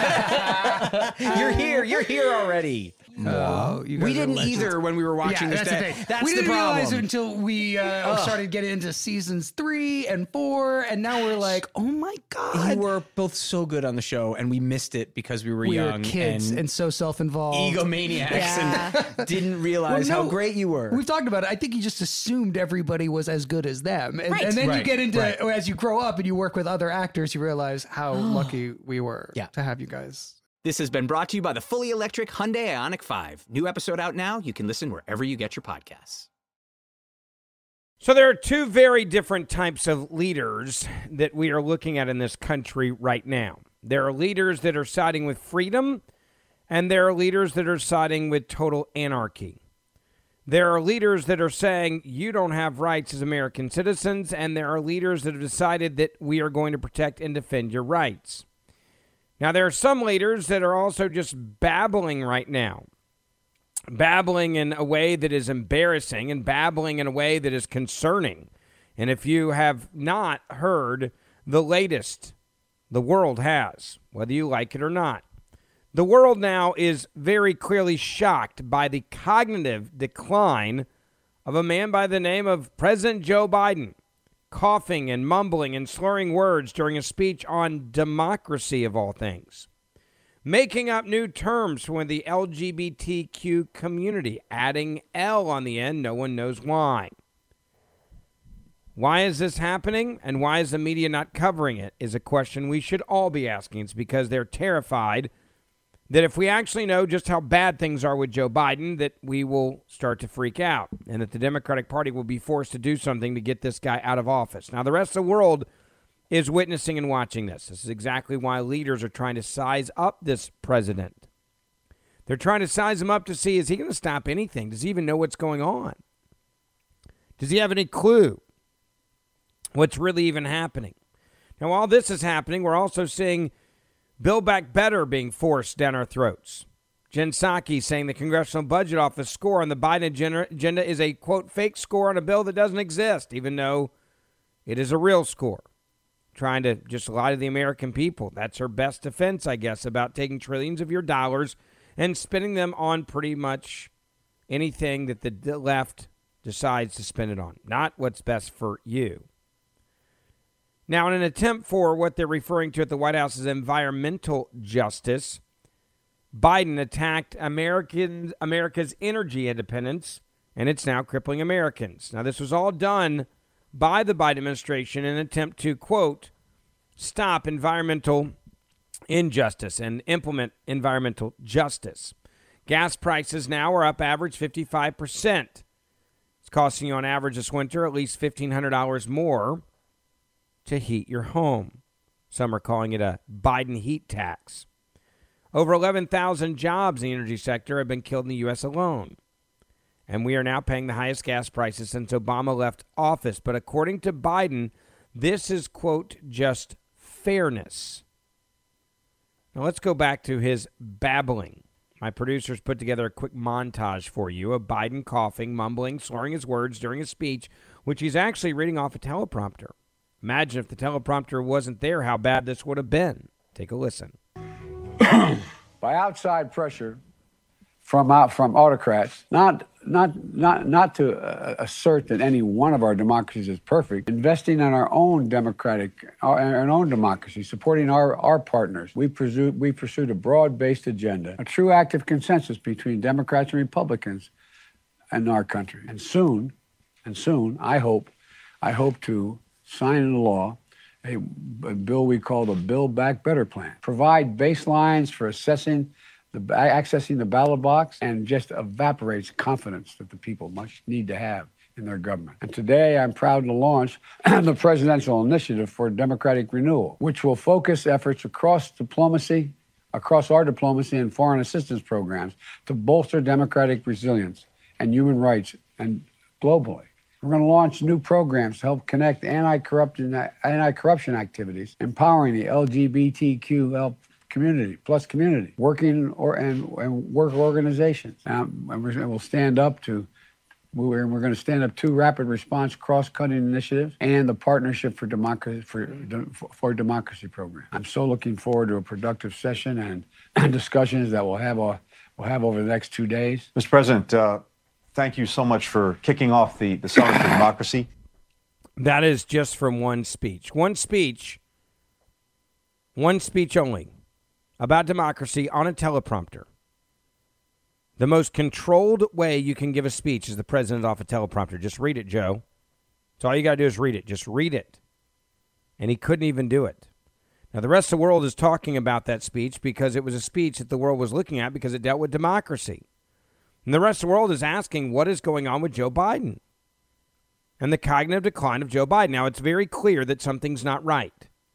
You're here already. No, you guys we are didn't legends. either when we were watching this. That's the thing. That's we the didn't problem. realize it until we started getting into seasons 3 and 4, and now we're like, oh my god! You were both so good on the show, and we missed it because we were young, kids, and so self-involved, egomaniacs, and didn't realize how great you were. We've talked about it. I think you just assumed everybody was as good as them, and, Right. and then you Right. get into Right. as you grow up and you work with other actors, you realize how lucky we were to have you guys. This has been brought to you by the fully electric Hyundai Ioniq 5. New episode out now. You can listen wherever you get your podcasts. So there are two very different types of leaders that we are looking at in this country right now. There are leaders that are siding with freedom, and there are leaders that are siding with total anarchy. There are leaders that are saying you don't have rights as American citizens, and there are leaders that have decided that we are going to protect and defend your rights. Now, there are some leaders that are also just babbling right now, babbling in a way that is embarrassing and babbling in a way that is concerning. And if you have not heard the latest, the world has, whether you like it or not. The world now is very clearly shocked by the cognitive decline of a man by the name of President Joe Biden, coughing and mumbling and slurring words during a speech on democracy, of all things. Making up new terms for the LGBTQ community, adding L on the end, no one knows why. Why is this happening, and why is the media not covering it, is a question we should all be asking. It's because they're terrified that if we actually know just how bad things are with Joe Biden, that we will start to freak out and that the Democratic Party will be forced to do something to get this guy out of office. Now, the rest of the world is witnessing and watching this. This is exactly why leaders are trying to size up this president. They're trying to size him up to see, is he going to stop anything? Does he even know what's going on? Does he have any clue what's really even happening? Now, while this is happening, we're also seeing Build Back Better being forced down our throats. Jen Psaki saying the Congressional Budget Office score on the Biden agenda is a, quote, fake score on a bill that doesn't exist, even though it is a real score. Trying to just lie to the American people. That's her best defense, I guess, about taking trillions of your dollars and spending them on pretty much anything that the left decides to spend it on. Not what's best for you. Now, in an attempt for what they're referring to at the White House as environmental justice, Biden attacked America's energy independence, and it's now crippling Americans. Now, this was all done by the Biden administration in an attempt to, quote, stop environmental injustice and implement environmental justice. Gas prices now are up average 55%. It's costing you on average this winter at least $1,500 more to heat your home. Some are calling it a Biden heat tax. Over 11,000 jobs in the energy sector have been killed in the U.S. alone. And we are now paying the highest gas prices since Obama left office. But according to Biden, this is, quote, just fairness. Now let's go back to his babbling. My producers put together a quick montage for you of Biden coughing, mumbling, slurring his words during a speech, which he's actually reading off a teleprompter. Imagine if the teleprompter wasn't there, how bad this would have been. Take a listen. By outside pressure, from autocrats, not to assert that any one of our democracies is perfect, investing in our own democracy, supporting our partners. We pursued a broad-based agenda, a true active consensus between Democrats and Republicans in our country. And soon, I hope to sign into law a bill we call the Build Back Better plan, provide baselines for accessing the ballot box, and just evaporates confidence that the people must need to have in their government. And today I'm proud to launch the Presidential Initiative for Democratic Renewal, which will focus efforts across our diplomacy and foreign assistance programs to bolster democratic resilience and human rights and globally. We're going to launch new programs to help connect anti-corruption activities, empowering the LGBTQ community, work organizations. And we're going to stand up 2 rapid response cross-cutting initiatives and the Partnership for Democracy program. I'm so looking forward to a productive session and discussions that we'll have over the next 2 days. Mr. President, thank you so much for kicking off the Summit for Democracy. That is just from one speech. One speech only about democracy on a teleprompter. The most controlled way you can give a speech is the president off a teleprompter. Just read it, Joe. That's all you got to do is read it. Just read it. And he couldn't even do it. Now, the rest of the world is talking about that speech because it was a speech that the world was looking at because it dealt with democracy. And the rest of the world is asking what is going on with Joe Biden and the cognitive decline of Joe Biden. Now, it's very clear that something's not right.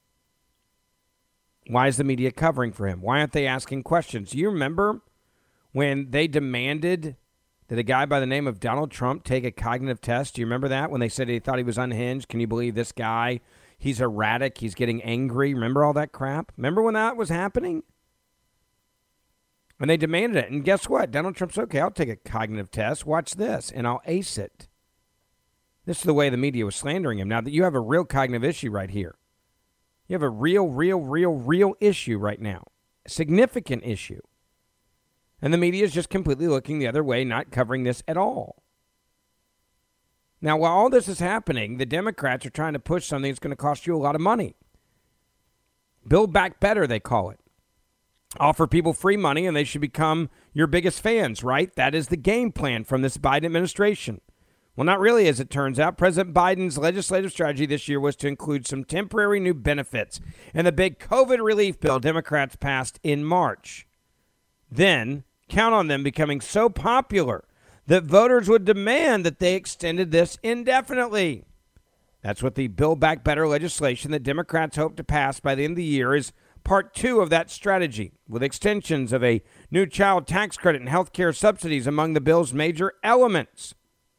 Why is the media covering for him? Why aren't they asking questions? Do you remember when they demanded that a guy by the name of Donald Trump take a cognitive test? Do you remember that? When they said he thought he was unhinged? Can you believe this guy? He's erratic. He's getting angry. Remember all that crap? Remember when that was happening? And they demanded it. And guess what? Donald Trump's okay. I'll take a cognitive test. Watch this. And I'll ace it. This is the way the media was slandering him. Now that you have a real cognitive issue right here. You have a real issue right now. A significant issue. And the media is just completely looking the other way, not covering this at all. Now, while all this is happening, the Democrats are trying to push something that's going to cost you a lot of money. Build Back Better, they call it. Offer people free money and they should become your biggest fans, right? That is the game plan from this Biden administration. Well, not really, as it turns out. President Biden's legislative strategy this year was to include some temporary new benefits in the big COVID relief bill Democrats passed in March. Then, count on them becoming so popular that voters would demand that they extended this indefinitely. That's what the Build Back Better legislation that Democrats hope to pass by the end of the year is part 2 of that strategy, with extensions of a new child tax credit and health care subsidies among the bill's major elements.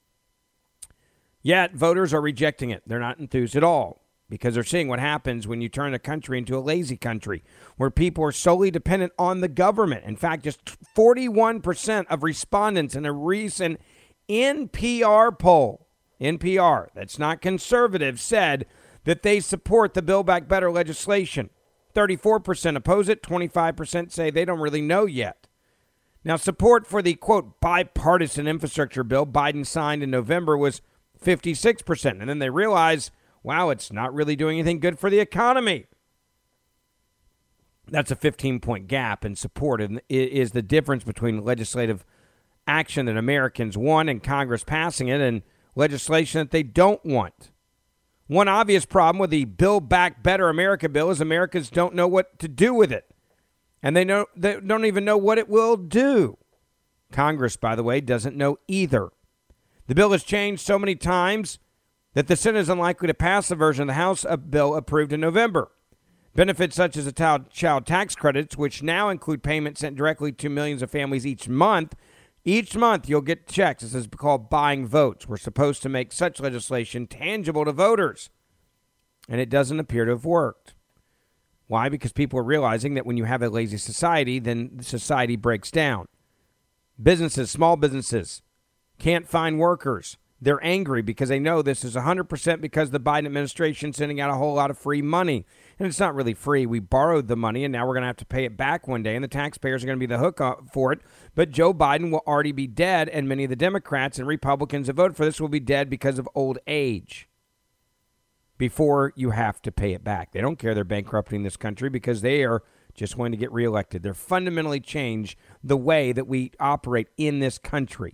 Yet, voters are rejecting it. They're not enthused at all because they're seeing what happens when you turn a country into a lazy country where people are solely dependent on the government. In fact, just 41% of respondents in a recent NPR poll, NPR, that's not conservative, said that they support the Build Back Better legislation. 34% oppose it. 25% say they don't really know yet. Now, support for the, quote, bipartisan infrastructure bill Biden signed in November was 56%. And then they realize, wow, it's not really doing anything good for the economy. That's a 15-point gap in support, and is the difference between legislative action that Americans want and Congress passing it and legislation that they don't want. One obvious problem with the Build Back Better America bill is Americans don't know what to do with it, and they don't even know what it will do. Congress, by the way, doesn't know either. The bill has changed so many times that the Senate is unlikely to pass the version of the House bill approved in November. Benefits such as the child tax credits, which now include payments sent directly to millions of families each month. Each month you'll get checks. This is called buying votes. We're supposed to make such legislation tangible to voters. And it doesn't appear to have worked. Why? Because people are realizing that when you have a lazy society, then society breaks down. Businesses, small businesses, can't find workers. They're angry because they know this is 100% because the Biden administration is sending out a whole lot of free money. And it's not really free. We borrowed the money, and now we're going to have to pay it back one day, and the taxpayers are going to be the hook for it. But Joe Biden will already be dead, and many of the Democrats and Republicans that vote for this will be dead because of old age before you have to pay it back. They don't care they're bankrupting this country because they are just going to get reelected. They're fundamentally change the way that we operate in this country.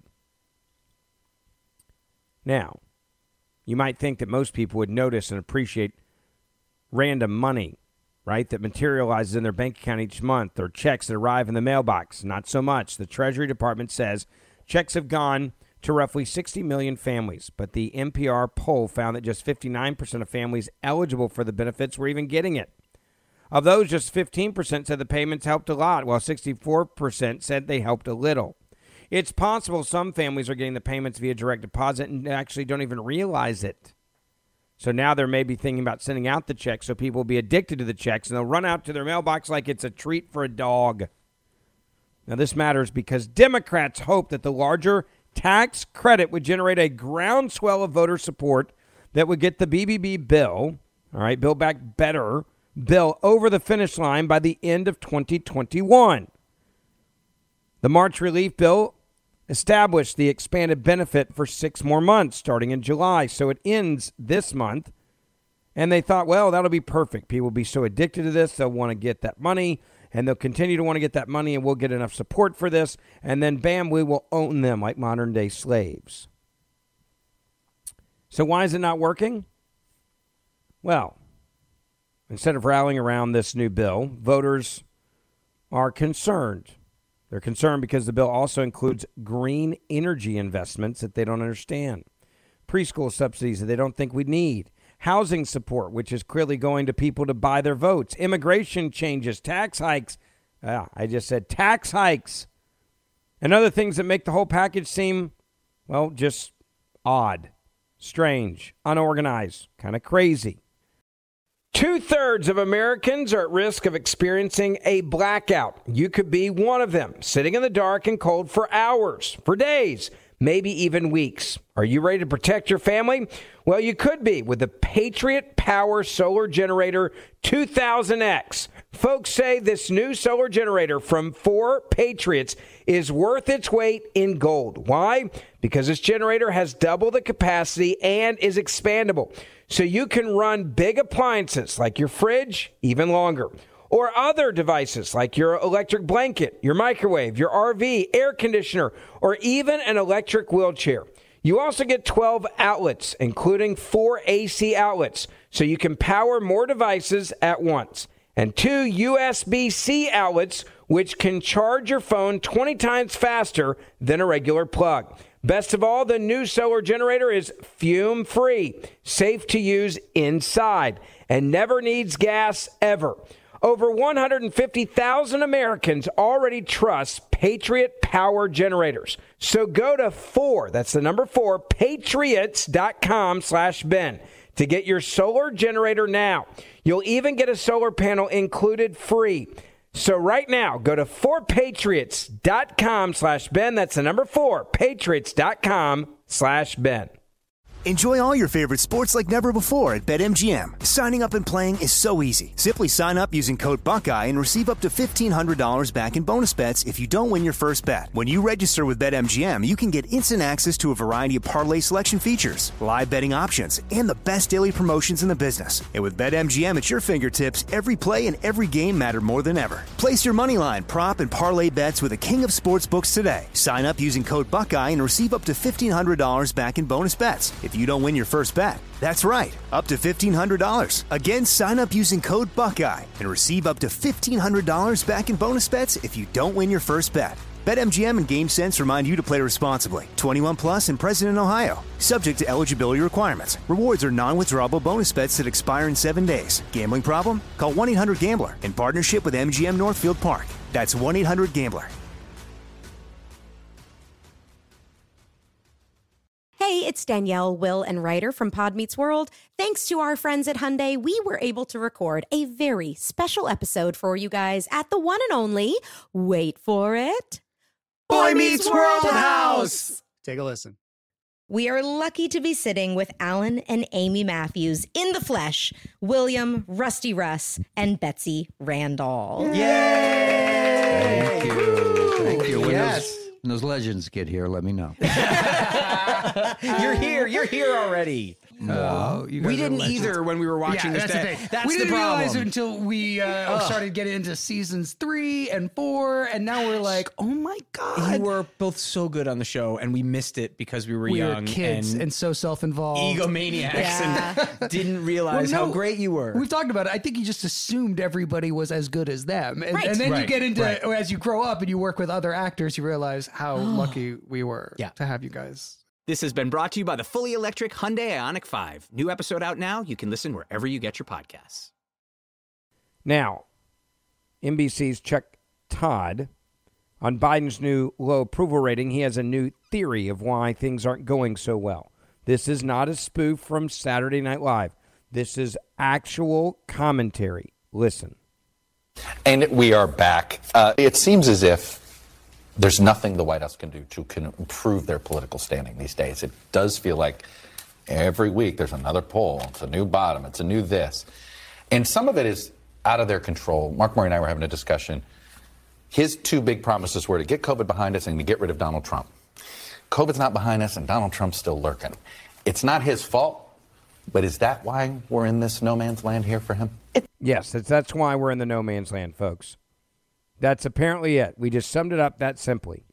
Now, you might think that most people would notice and appreciate random money, right, that materializes in their bank account each month, or checks that arrive in the mailbox. Not so much. The Treasury Department says checks have gone to roughly 60 million families, but the NPR poll found that just 59% of families eligible for the benefits were even getting it. Of those, just 15% said the payments helped a lot, while 64% said they helped a little. It's possible some families are getting the payments via direct deposit and actually don't even realize it. So now they're maybe thinking about sending out the checks so people will be addicted to the checks and they'll run out to their mailbox like it's a treat for a dog. Now this matters because Democrats hope that the larger tax credit would generate a groundswell of voter support that would get the BBB bill, all right, Build Back Better bill, over the finish line by the end of 2021. The March relief bill established the expanded benefit for 6 more months starting in July. So it ends this month. And they thought, well, that'll be perfect. People will be so addicted to this, they'll want to get that money. And they'll continue to want to get that money, and we'll get enough support for this. And then, bam, we will own them like modern-day slaves. So why is it not working? Well, instead of rallying around this new bill, voters are concerned. They're concerned because the bill also includes green energy investments that they don't understand, preschool subsidies that they don't think we need, housing support, which is clearly going to people to buy their votes, immigration changes, tax hikes. I just said tax hikes, and other things that make the whole package seem, well, just odd, strange, unorganized, kind of crazy. 2/3 of Americans are at risk of experiencing a blackout. You could be one of them, sitting in the dark and cold for hours, for days, maybe even weeks. Are you ready to protect your family? Well, you could be with the Patriot Power Solar Generator 2000X. Folks say this new solar generator from 4 Patriots is worth its weight in gold. Why? Because this generator has double the capacity and is expandable. So you can run big appliances like your fridge even longer, or other devices like your electric blanket, your microwave, your RV, air conditioner, or even an electric wheelchair. You also get 12 outlets, including 4 AC outlets, so you can power more devices at once, and 2 USB-C outlets, which can charge your phone 20 times faster than a regular plug. Best of all, the new solar generator is fume-free, safe to use inside, and never needs gas ever. Over 150,000 Americans already trust Patriot Power Generators. So go to 4, that's the number 4, patriots.com/Ben to get your solar generator now. You'll even get a solar panel included free. So right now, go to 4patriots.com/Ben. That's the number 4, patriots.com/Ben. Enjoy all your favorite sports like never before at BetMGM. Signing up and playing is so easy. Simply sign up using code Buckeye and receive up to $1,500 back in bonus bets if you don't win your first bet. When you register with BetMGM, you can get instant access to a variety of parlay selection features, live betting options, and the best daily promotions in the business. And with BetMGM at your fingertips, every play and every game matter more than ever. Place your moneyline, prop, and parlay bets with the king of sportsbooks today. Sign up using code Buckeye and receive up to $1,500 back in bonus bets if you don't win your first bet. That's right, up to $1,500. Again, sign up using code Buckeye and receive up to $1,500 back in bonus bets if you don't win your first bet. BetMGM and GameSense remind you to play responsibly. 21 plus and present in Ohio. Subject to eligibility requirements. Rewards are non-withdrawable bonus bets that expire in 7 days. Gambling problem? Call 1-800-GAMBLER in partnership with MGM Northfield Park. That's 1-800-GAMBLER. Hey, it's Danielle, Will, and Ryder from Pod Meets World. Thanks to our friends at Hyundai, we were able to record a very special episode for you guys at the one and only, wait for it, Boy Meets World House. Take a listen. we are lucky to be sitting with Alan and Amy Matthews in the flesh, William Rusty Russ and Betsy Randall. Yay! Thank you. Thank you. When those legends get here, let me know. You're here. You're here already. No, we didn't either when we were watching this. That's the thing. That's we didn't the problem. realize it until we started getting into seasons 3 and 4, and now we're like, oh my god! You were both so good on the show, and we missed it because we were young, kids, and so self-involved, egomaniacs, and didn't realize how great you were. We've talked about it. I think you just assumed everybody was as good as them, and then you get into as you grow up and you work with other actors, you realize how lucky we were to have you guys. This has been brought to you by the fully electric Hyundai Ioniq 5. New episode out now. You can listen wherever you get your podcasts. Now, NBC's Chuck Todd, on Biden's new low approval rating, he has a new theory of why things aren't going so well. This is not a spoof from Saturday Night Live. This is actual commentary. Listen. And we are back. It seems as if there's nothing the White House can do to improve their political standing these days. It does feel like every week there's another poll. It's a new bottom. It's a new this. And some of it is out of their control. Mark Murray and I were having a discussion. His 2 big promises were to get COVID behind us and to get rid of Donald Trump. COVID's not behind us and Donald Trump's still lurking. It's not his fault, but is that why we're in this no man's land here for him? Yes, that's why we're in the no man's land, folks. That's apparently it. We just summed it up that simply.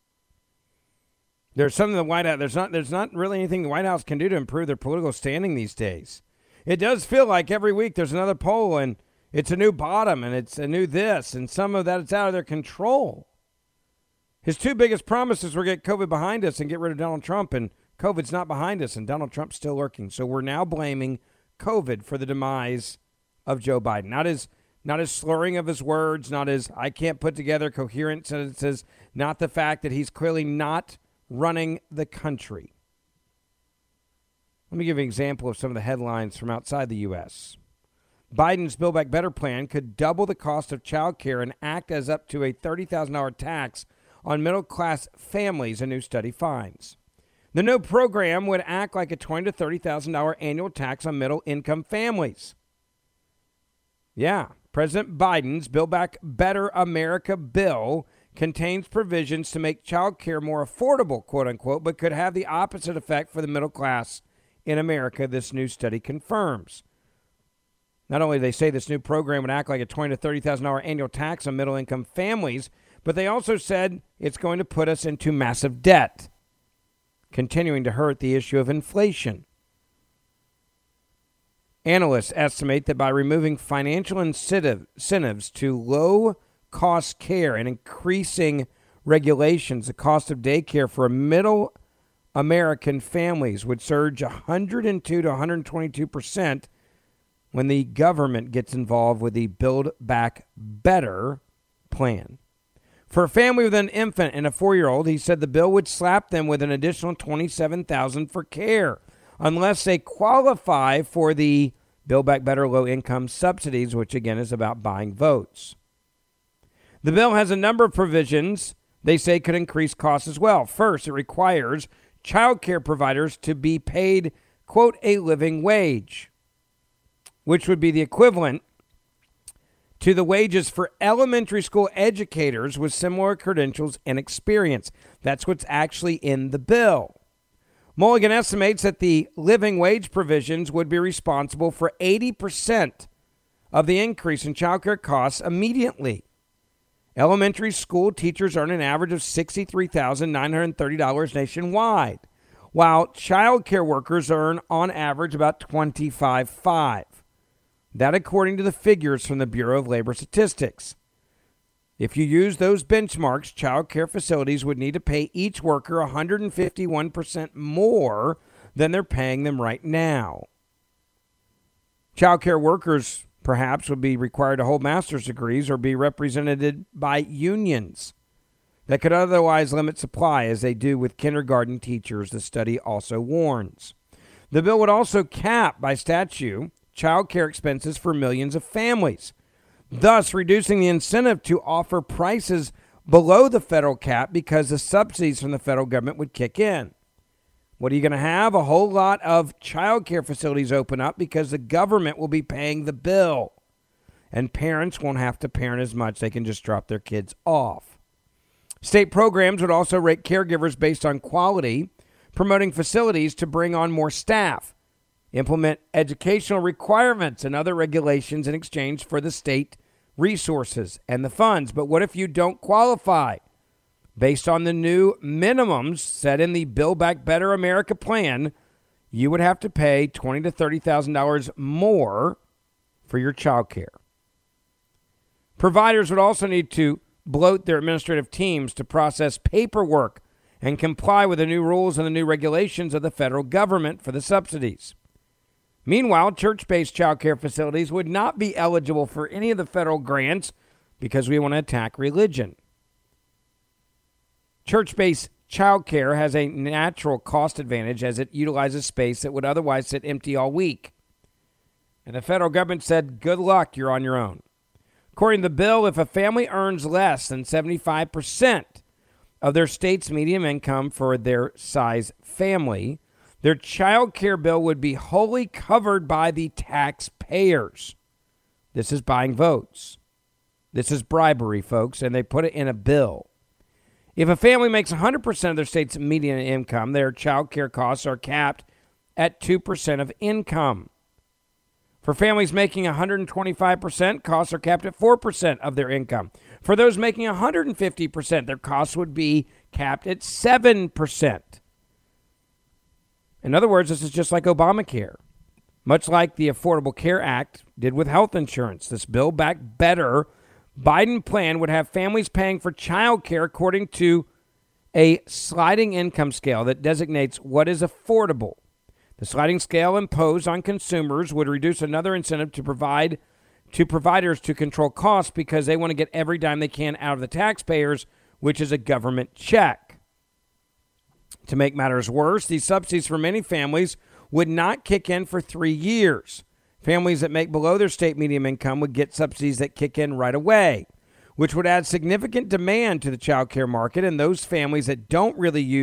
There's something the White House, there's not really anything the White House can do to improve their political standing these days. It does feel like every week there's another poll and it's a new bottom and it's a new this, and some of that it's out of their control. His 2 biggest promises were get COVID behind us and get rid of Donald Trump, and COVID's not behind us and Donald Trump's still lurking. So we're now blaming COVID for the demise of Joe Biden. Not his slurring of his words, not his I can't put together coherent sentences, not the fact that he's clearly not running the country. Let me give you an example of some of the headlines from outside the U.S. Biden's Build Back Better plan could double the cost of child care and act as up to a $30,000 tax on middle-class families, a new study finds. The new program would act like a $20,000 to $30,000 annual tax on middle-income families. Yeah. President Biden's Build Back Better America bill contains provisions to make child care more affordable, quote unquote, but could have the opposite effect for the middle class in America, this new study confirms. Not only do they say this new program would act like a $20,000 to $30,000 annual tax on middle-income families, but they also said it's going to put us into massive debt, continuing to hurt the issue of inflation. Analysts estimate that by removing financial incentives to low-cost care and increasing regulations, the cost of daycare for middle American families would surge 102 to 122% when the government gets involved with the Build Back Better plan. For a family with an infant and a 4-year-old, he said the bill would slap them with an additional $27,000 for care, unless they qualify for the Build Back Better low-income subsidies, which, again, is about buying votes. The bill has a number of provisions they say could increase costs as well. First, it requires child care providers to be paid, quote, a living wage, which would be the equivalent to the wages for elementary school educators with similar credentials and experience. That's what's actually in the bill. Mulligan estimates that the living wage provisions would be responsible for 80% of the increase in child care costs immediately. Elementary school teachers earn an average of $63,930 nationwide, while child care workers earn on average about $25,500. That according to the figures from the Bureau of Labor Statistics. If you use those benchmarks, child care facilities would need to pay each worker 151% more than they're paying them right now. Child care workers perhaps would be required to hold master's degrees or be represented by unions that could otherwise limit supply, as they do with kindergarten teachers, the study also warns. The bill would also cap by statute child care expenses for millions of families, thus reducing the incentive to offer prices below the federal cap because the subsidies from the federal government would kick in. What are you going to have? A whole lot of child care facilities open up because the government will be paying the bill. And parents won't have to parent as much. They can just drop their kids off. State programs would also rate caregivers based on quality, promoting facilities to bring on more staff, implement educational requirements and other regulations in exchange for the state resources and the funds. But what if you don't qualify? Based on the new minimums set in the Build Back Better America plan, you would have to pay $20,000 to $30,000 more for your child care. Providers would also need to bloat their administrative teams to process paperwork and comply with the new rules and the new regulations of the federal government for the subsidies. Meanwhile, church-based child care facilities would not be eligible for any of the federal grants because we want to attack religion. Church-based child care has a natural cost advantage as it utilizes space that would otherwise sit empty all week. And the federal government said, good luck, you're on your own. According to the bill, if a family earns less than 75% of their state's median income for their size family, their child care bill would be wholly covered by the taxpayers. This is buying votes. This is bribery, folks, and they put it in a bill. If a family makes 100% of their state's median income, their child care costs are capped at 2% of income. For families making 125%, costs are capped at 4% of their income. For those making 150%, their costs would be capped at 7%. In other words, this is just like Obamacare. Much like the Affordable Care Act did with health insurance, this Build Back Better Biden plan would have families paying for child care according to a sliding income scale that designates what is affordable. The sliding scale imposed on consumers would reduce another incentive to providers to control costs because they want to get every dime they can out of the taxpayers, which is a government check. To make matters worse, these subsidies for many families would not kick in for 3 years. Families that make below their state median income would get subsidies that kick in right away, which would add significant demand to the child care market, and those families that don't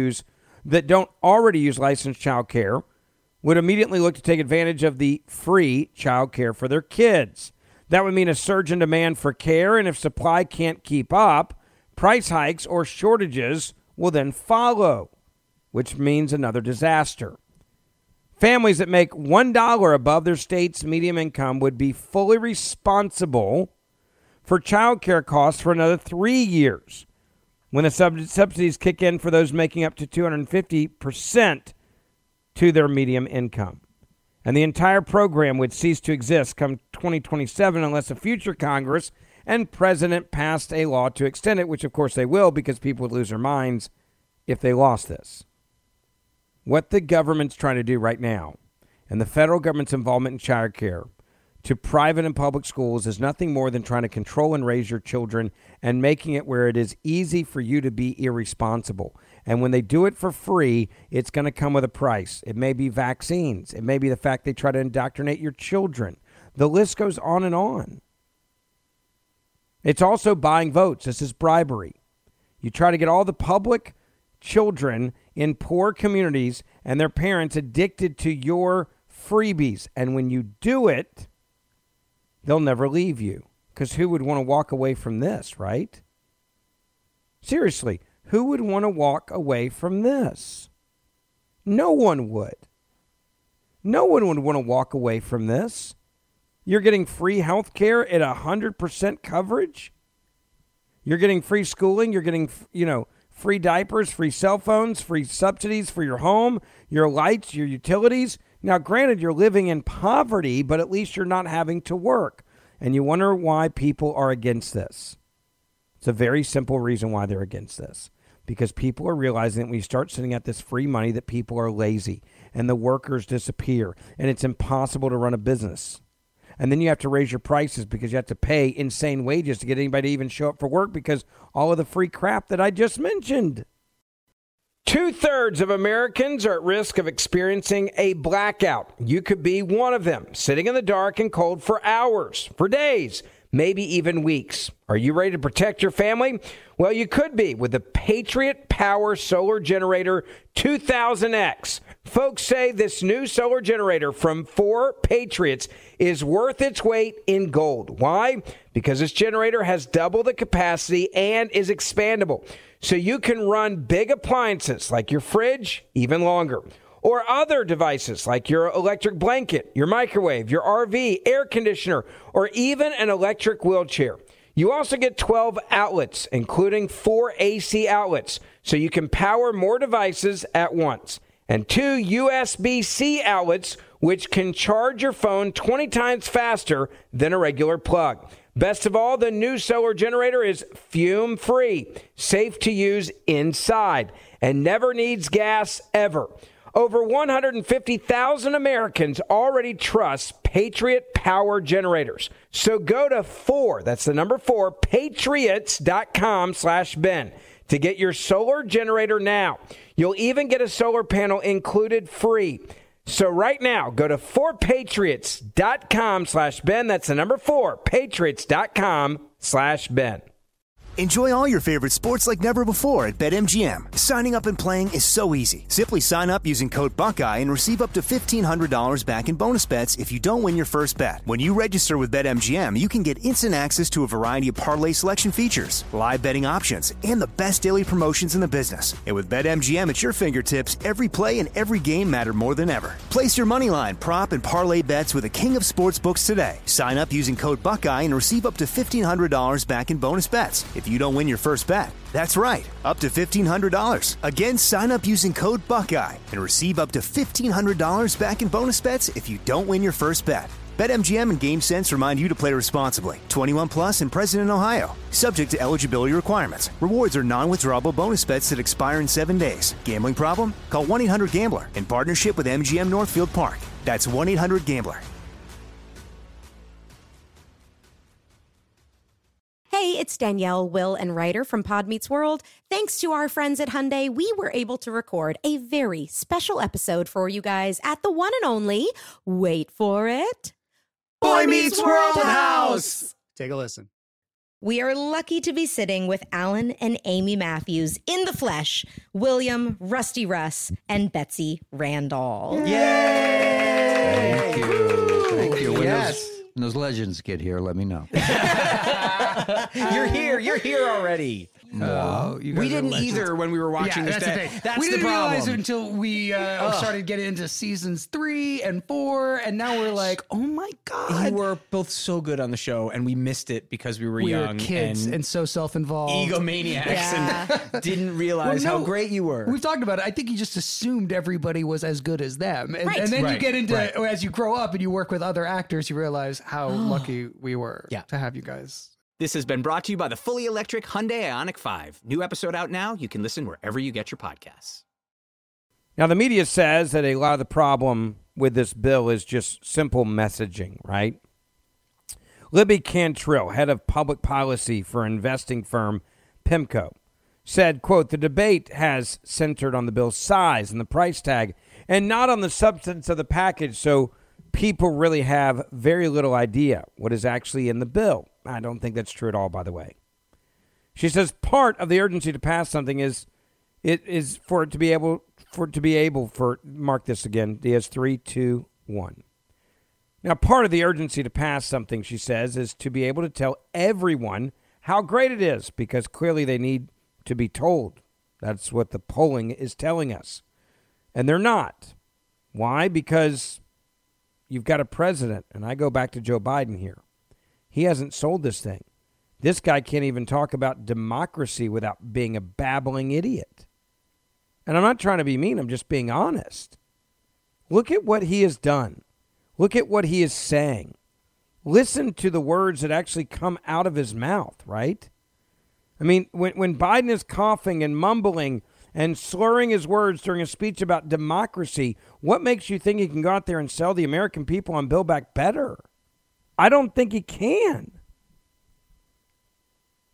already use licensed child care would immediately look to take advantage of the free child care for their kids. That would mean a surge in demand for care, and if supply can't keep up, price hikes or shortages will then follow, which means another disaster. Families that make $1 above their state's median income would be fully responsible for child care costs for another 3 years when the subsidies kick in for those making up to 250% to their median income. And the entire program would cease to exist come 2027 unless a future Congress and president passed a law to extend it, which of course they will because people would lose their minds if they lost this. What the government's trying to do right now and the federal government's involvement in child care to private and public schools is nothing more than trying to control and raise your children and making it where it is easy for you to be irresponsible. And when they do it for free, it's going to come with a price. It may be vaccines. It may be the fact they try to indoctrinate your children. The list goes on and on. It's also buying votes. This is bribery. You try to get all the public children in poor communities and their parents addicted to your freebies. And when you do it, they'll never leave you. Because who would want to walk away from this, right? Seriously, who would want to walk away from this? No one would. No one would want to walk away from this. You're getting free health care at 100% coverage. You're getting free schooling. You're getting, free diapers, free cell phones, free subsidies for your home, your lights, your utilities. Now, granted, you're living in poverty, but at least you're not having to work. And you wonder why people are against this. It's a very simple reason why they're against this. Because people are realizing that when you start sending out this free money that people are lazy and the workers disappear and it's impossible to run a business. And then you have to raise your prices because you have to pay insane wages to get anybody to even show up for work because all of the free crap that I just mentioned. 2/3 of Americans are at risk of experiencing a blackout. You could be one of them, sitting in the dark and cold for hours, for days, maybe even weeks. Are you ready to protect your family? Well, you could be with the Patriot Power Solar Generator 2000X. Folks say this new solar generator from 4 Patriots is worth its weight in gold. Why? Because this generator has double the capacity and is expandable. So you can run big appliances like your fridge even longer, or other devices like your electric blanket, your microwave, your RV, air conditioner, or even an electric wheelchair. You also get 12 outlets, including 4 AC outlets, so you can power more devices at once, and 2 USB-C outlets, which can charge your phone 20 times faster than a regular plug. Best of all, the new solar generator is fume-free, safe to use inside, and never needs gas ever. Over 150,000 Americans already trust Patriot Power Generators. So go to 4, that's the number 4, patriots.com/Ben to get your solar generator now. You'll even get a solar panel included free. So right now, go to 4patriots.com/Ben. That's the number 4, patriots.com/Ben. Enjoy all your favorite sports like never before at BetMGM. Signing up and playing is so easy. Simply sign up using code Buckeye and receive up to $1,500 back in bonus bets if you don't win your first bet. When you register with BetMGM, you can get instant access to a variety of parlay selection features, live betting options, and the best daily promotions in the business. And with BetMGM at your fingertips, every play and every game matter more than ever. Place your moneyline, prop, and parlay bets with the king of sportsbooks today. Sign up using code Buckeye and receive up to $1,500 back in bonus bets if you don't win your first bet. That's right, up to $1,500. Again, sign up using code Buckeye and receive up to $1,500 back in bonus bets if you don't win your first bet. BetMGM and GameSense remind you to play responsibly. 21 plus and present in Ohio. Subject to eligibility requirements. Rewards are non-withdrawable bonus bets that expire in 7 days. Gambling problem? Call 1-800-GAMBLER in partnership with MGM Northfield Park. That's 1-800-GAMBLER. Hey, it's Danielle, Will, and Ryder from Pod Meets World. Thanks to our friends at Hyundai, we were able to record a very special episode for you guys at the one and only, wait for it, Boy Meets World House. Take a listen. We are lucky to be sitting with Alan and Amy Matthews in the flesh, William, Rusty Russ, and Betsy Randall. Yay! Thank you. Thank you. When those legends get here, let me know. You're here already. No, we didn't either when we were watching this. We didn't realize it until we started getting into seasons 3 and 4, and now we're like, oh my god! You were both so good on the show, and we missed it because we were young, kids, and so self-involved, egomaniacs, and didn't realize how great you were. We've talked about it. I think you just assumed everybody was as good as them, and then you get into as you grow up and you work with other actors, you realize how lucky we were to have you guys. This has been brought to you by the fully electric Hyundai Ioniq 5. New episode out now. You can listen wherever you get your podcasts. Now, the media says that a lot of the problem with this bill is just simple messaging, right? Libby Cantrill, head of public policy for investing firm PIMCO, said, quote, the debate has centered on the bill's size and the price tag and not on the substance of the package, so people really have very little idea what is actually in the bill. I don't think that's true at all, by the way. She says part of the urgency to pass something is mark this again, Diaz, 3, 2, 1. Now, part of the urgency to pass something, she says, is to be able to tell everyone how great it is, because clearly they need to be told. That's what the polling is telling us. And they're not. Why? Because you've got a president, and I go back to Joe Biden here. He hasn't sold this thing. This guy can't even talk about democracy without being a babbling idiot. And I'm not trying to be mean. I'm just being honest. Look at what he has done. Look at what he is saying. Listen to the words that actually come out of his mouth, right? I mean, when Biden is coughing and mumbling and slurring his words during a speech about democracy, what makes you think he can go out there and sell the American people on Build Back Better? I don't think he can.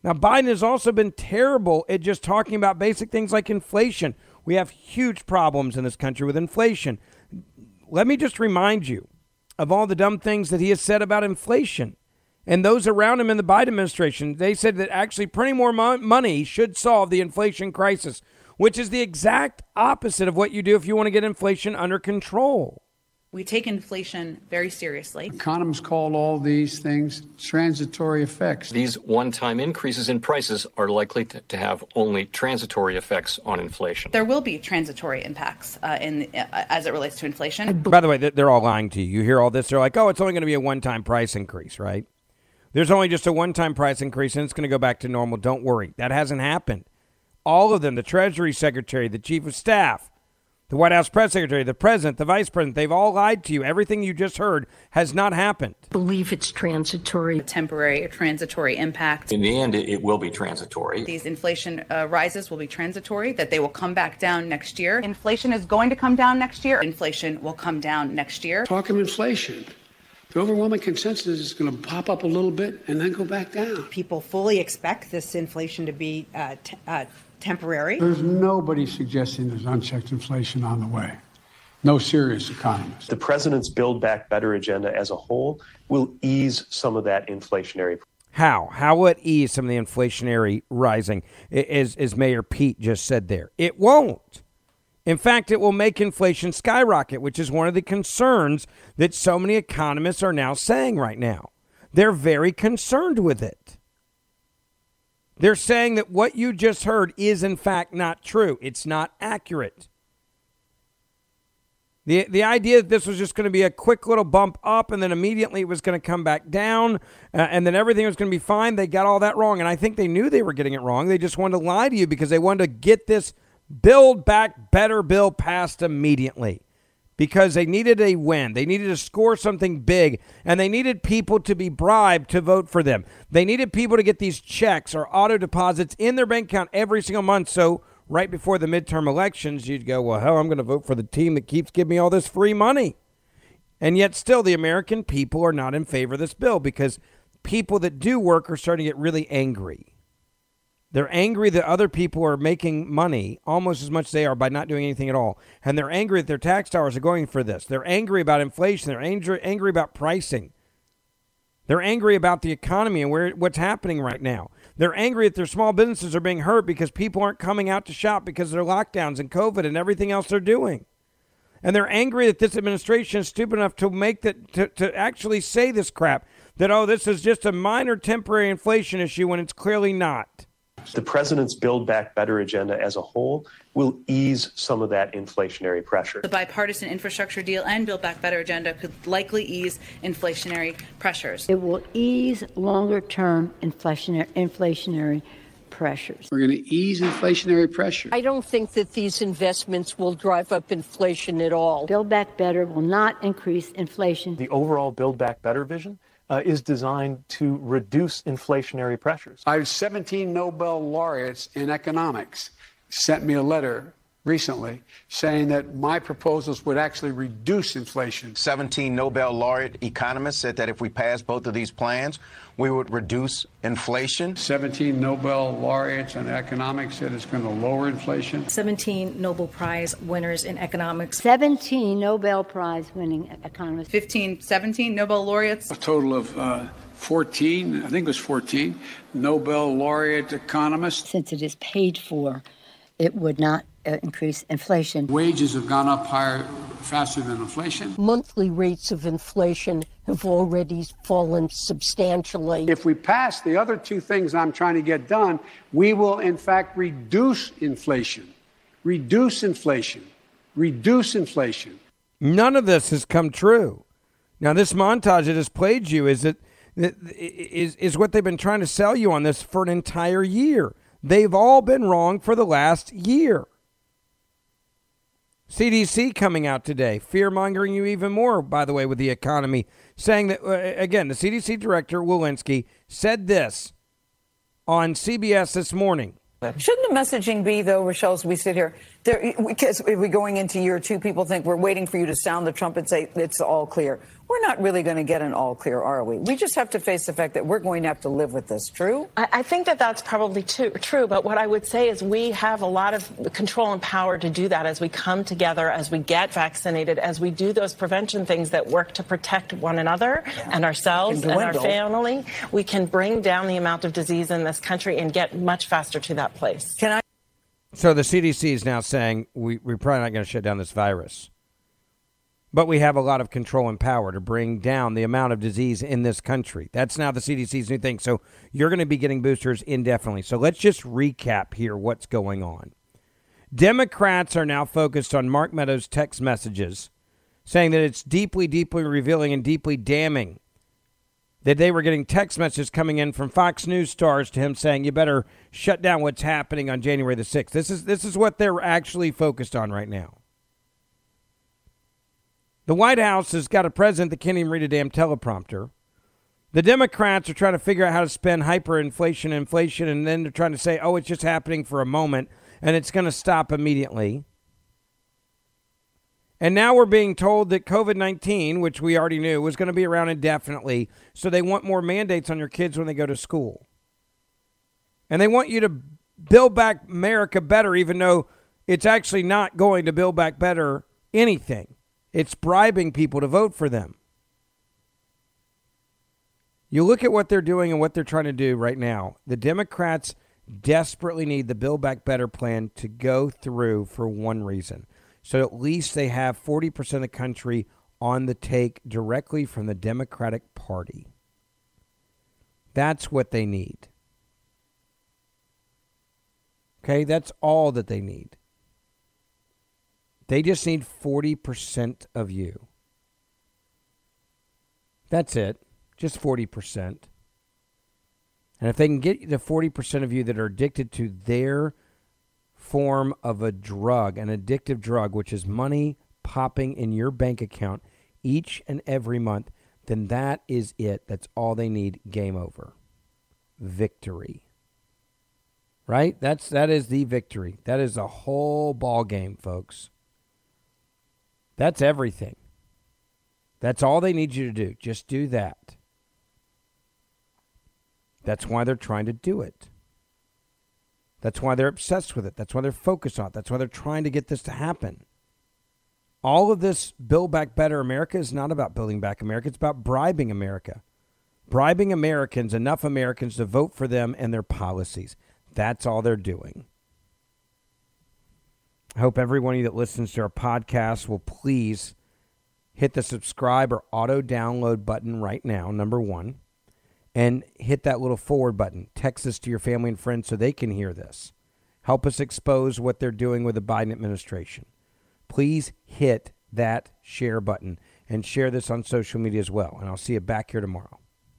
Now, Biden has also been terrible at just talking about basic things like inflation. We have huge problems in this country with inflation. Let me just remind you of all the dumb things that he has said about inflation. And those around him in the Biden administration, they said that actually printing more money should solve the inflation crisis, which is the exact opposite of what you do if you want to get inflation under control. We take inflation very seriously. Economists call all these things transitory effects. These one-time increases in prices are likely to have only transitory effects on inflation. There will be transitory impacts as it relates to inflation. By the way, they're all lying to you. You hear all this, they're like, oh, it's only going to be a one-time price increase, right? There's only just a one-time price increase, and it's going to go back to normal. Don't worry. That hasn't happened. All of them, the Treasury Secretary, the Chief of Staff, the White House Press Secretary, the President, the Vice President, they've all lied to you. Everything you just heard has not happened. Believe it's transitory. Temporary or transitory impact. In the end, it will be transitory. These inflation rises will be transitory, that they will come back down next year. Inflation is going to come down next year. Inflation will come down next year. Talking inflation. The overwhelming consensus is going to pop up a little bit and then go back down. People fully expect this inflation to be temporary. There's nobody suggesting there's unchecked inflation on the way. No serious economist. The president's Build Back Better agenda as a whole will ease some of that inflationary. How? How will it ease some of the inflationary rising, as Mayor Pete just said there? It won't. In fact, it will make inflation skyrocket, which is one of the concerns that so many economists are now saying right now. They're very concerned with it. They're saying that what you just heard is, in fact, not true. It's not accurate. The idea that this was just going to be a quick little bump up and then immediately it was going to come back down and then everything was going to be fine, they got all that wrong. And I think they knew they were getting it wrong. They just wanted to lie to you because they wanted to get this Build Back Better bill passed immediately because they needed a win. They needed to score something big, and they needed people to be bribed to vote for them. They needed people to get these checks or auto deposits in their bank account every single month. So right before the midterm elections, you'd go, well, hell, I'm going to vote for the team that keeps giving me all this free money. And yet still the American people are not in favor of this bill because people that do work are starting to get really angry. They're angry that other people are making money almost as much as they are by not doing anything at all. And they're angry that their tax dollars are going for this. They're angry about inflation. They're angry about pricing. They're angry about the economy and what's happening right now. They're angry that their small businesses are being hurt because people aren't coming out to shop because of their lockdowns and COVID and everything else they're doing. And they're angry that this administration is stupid enough to make to actually say this crap, that, oh, this is just a minor temporary inflation issue when it's clearly not. The president's Build Back Better agenda as a whole will ease some of that inflationary pressure. The bipartisan infrastructure deal and Build Back Better agenda could likely ease inflationary pressures. It will ease longer-term inflationary pressures. We're going to ease inflationary pressure. I don't think that these investments will drive up inflation at all. Build Back Better will not increase inflation. The overall Build Back Better vision is designed to reduce inflationary pressures. 17 Nobel laureates in economics sent me a letter recently saying that my proposals would actually reduce inflation. 17 Nobel laureate economists said that if we pass both of these plans, we would reduce inflation. 17 Nobel laureates in economics said it's going to lower inflation. 17 Nobel Prize winners in economics. 17 Nobel Prize winning economists. 17 Nobel laureates. A total of 14, I think it was 14, Nobel laureate economists. Since it is paid for, it would not increase inflation. Wages have gone up higher, faster than inflation. Monthly rates of inflation have already fallen substantially. If we pass the other two things I'm trying to get done, we will in fact reduce inflation. Reduce inflation. Reduce inflation. None of this has come true. Now, this montage that has played you is what they've been trying to sell you on this for an entire year. They've all been wrong for the last year. CDC coming out today, fear-mongering you even more, by the way, with the economy, saying that, again, the CDC director, Walensky, said this on CBS this morning. Shouldn't the messaging be, though, Rochelle, as we sit here, because if we're going into year two, people think we're waiting for you to sound the trumpet and say it's all clear. we're not really going to get an all clear, are we? We just have to face the fact that we're going to have to live with this. True? I think that that's probably true. But what I would say is we have a lot of control and power to do that as we come together, as we get vaccinated, as we do those prevention things that work to protect one another and ourselves and our family. We can bring down the amount of disease in this country and get much faster to that place. So the CDC is now saying we're probably not going to shut down this virus. But we have a lot of control and power to bring down the amount of disease in this country. That's now the CDC's new thing. So you're going to be getting boosters indefinitely. So let's just recap here what's going on. Democrats are now focused on Mark Meadows' text messages, saying that it's deeply, deeply revealing and deeply damning that they were getting text messages coming in from Fox News stars to him saying, you better shut down what's happening on January the 6th. This is what they're actually focused on right now. The White House has got a president that can't even read a damn teleprompter. The Democrats are trying to figure out how to spend hyperinflation, inflation, and then they're trying to say, oh, it's just happening for a moment, and it's going to stop immediately. And now we're being told that COVID-19, which we already knew, was going to be around indefinitely, so they want more mandates on your kids when they go to school. And they want you to build back America better, even though it's actually not going to build back better anything. It's bribing people to vote for them. You look at what they're doing and what they're trying to do right now. The Democrats desperately need the Build Back Better plan to go through for one reason. So at least they have 40% of the country on the take directly from the Democratic Party. That's what they need. Okay, that's all that they need. They just need 40% of you. That's it. Just 40%. And if they can get the 40% of you that are addicted to their form of a drug, an addictive drug, which is money popping in your bank account each and every month, then that is it. That's all they need. Game over. Victory. Right? That is the victory. That is a whole ball game, folks. That's everything. That's all they need you to do. Just do that. That's why they're trying to do it. That's why they're obsessed with it. That's why they're focused on it. That's why they're trying to get this to happen. All of this Build Back Better America is not about building back America. It's about bribing America. Bribing Americans, enough Americans to vote for them and their policies. That's all they're doing. I hope every one of you that listens to our podcast will please hit the subscribe or auto download button right now, number one, and hit that little forward button. Text this to your family and friends so they can hear this. Help us expose what they're doing with the Biden administration. Please hit that share button and share this on social media as well. And I'll see you back here tomorrow.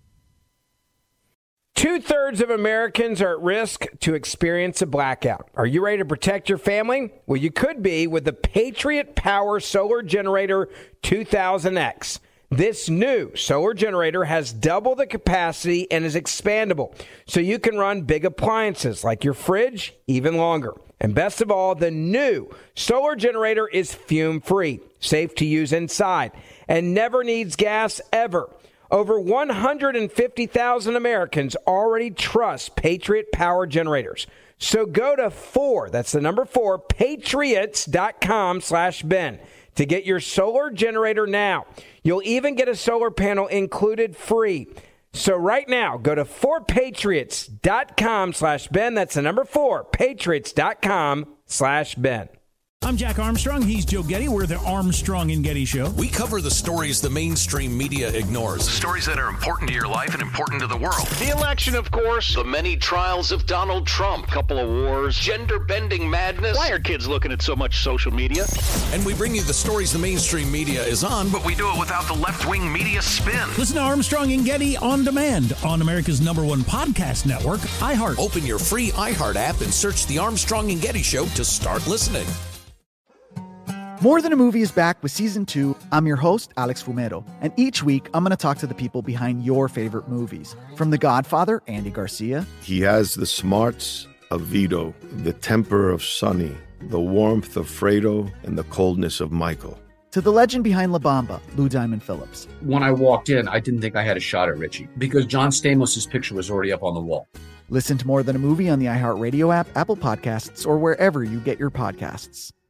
2/3 of Americans are at risk to experience a blackout. Are you ready to protect your family? Well, you could be with the Patriot Power Solar Generator 2000X. This new solar generator has double the capacity and is expandable, so you can run big appliances like your fridge even longer. And best of all, the new solar generator is fume-free, safe to use inside, and never needs gas ever. Over 150,000 Americans already trust Patriot Power Generators. So go to 4, that's the number 4, patriots.com/Ben to get your solar generator now. You'll even get a solar panel included free. So right now, go to 4patriots.com/Ben. That's the number 4, patriots.com/Ben. I'm Jack Armstrong. He's Joe Getty. We're the Armstrong and Getty Show. We cover the stories the mainstream media ignores. Stories that are important to your life and important to the world. The election, of course. The many trials of Donald Trump. Couple of wars. Gender-bending madness. Why are kids looking at so much social media? And we bring you the stories the mainstream media is on, but we do it without the left-wing media spin. Listen to Armstrong and Getty on demand on America's #1 podcast network, iHeart. Open your free iHeart app and search The Armstrong and Getty Show to start listening. More Than a Movie is back with Season 2. I'm your host, Alex Fumero. And each week, I'm going to talk to the people behind your favorite movies. From The Godfather, Andy Garcia. He has the smarts of Vito, the temper of Sonny, the warmth of Fredo, and the coldness of Michael. To the legend behind La Bamba, Lou Diamond Phillips. When I walked in, I didn't think I had a shot at Richie because John Stamos' picture was already up on the wall. Listen to More Than a Movie on the iHeartRadio app, Apple Podcasts, or wherever you get your podcasts.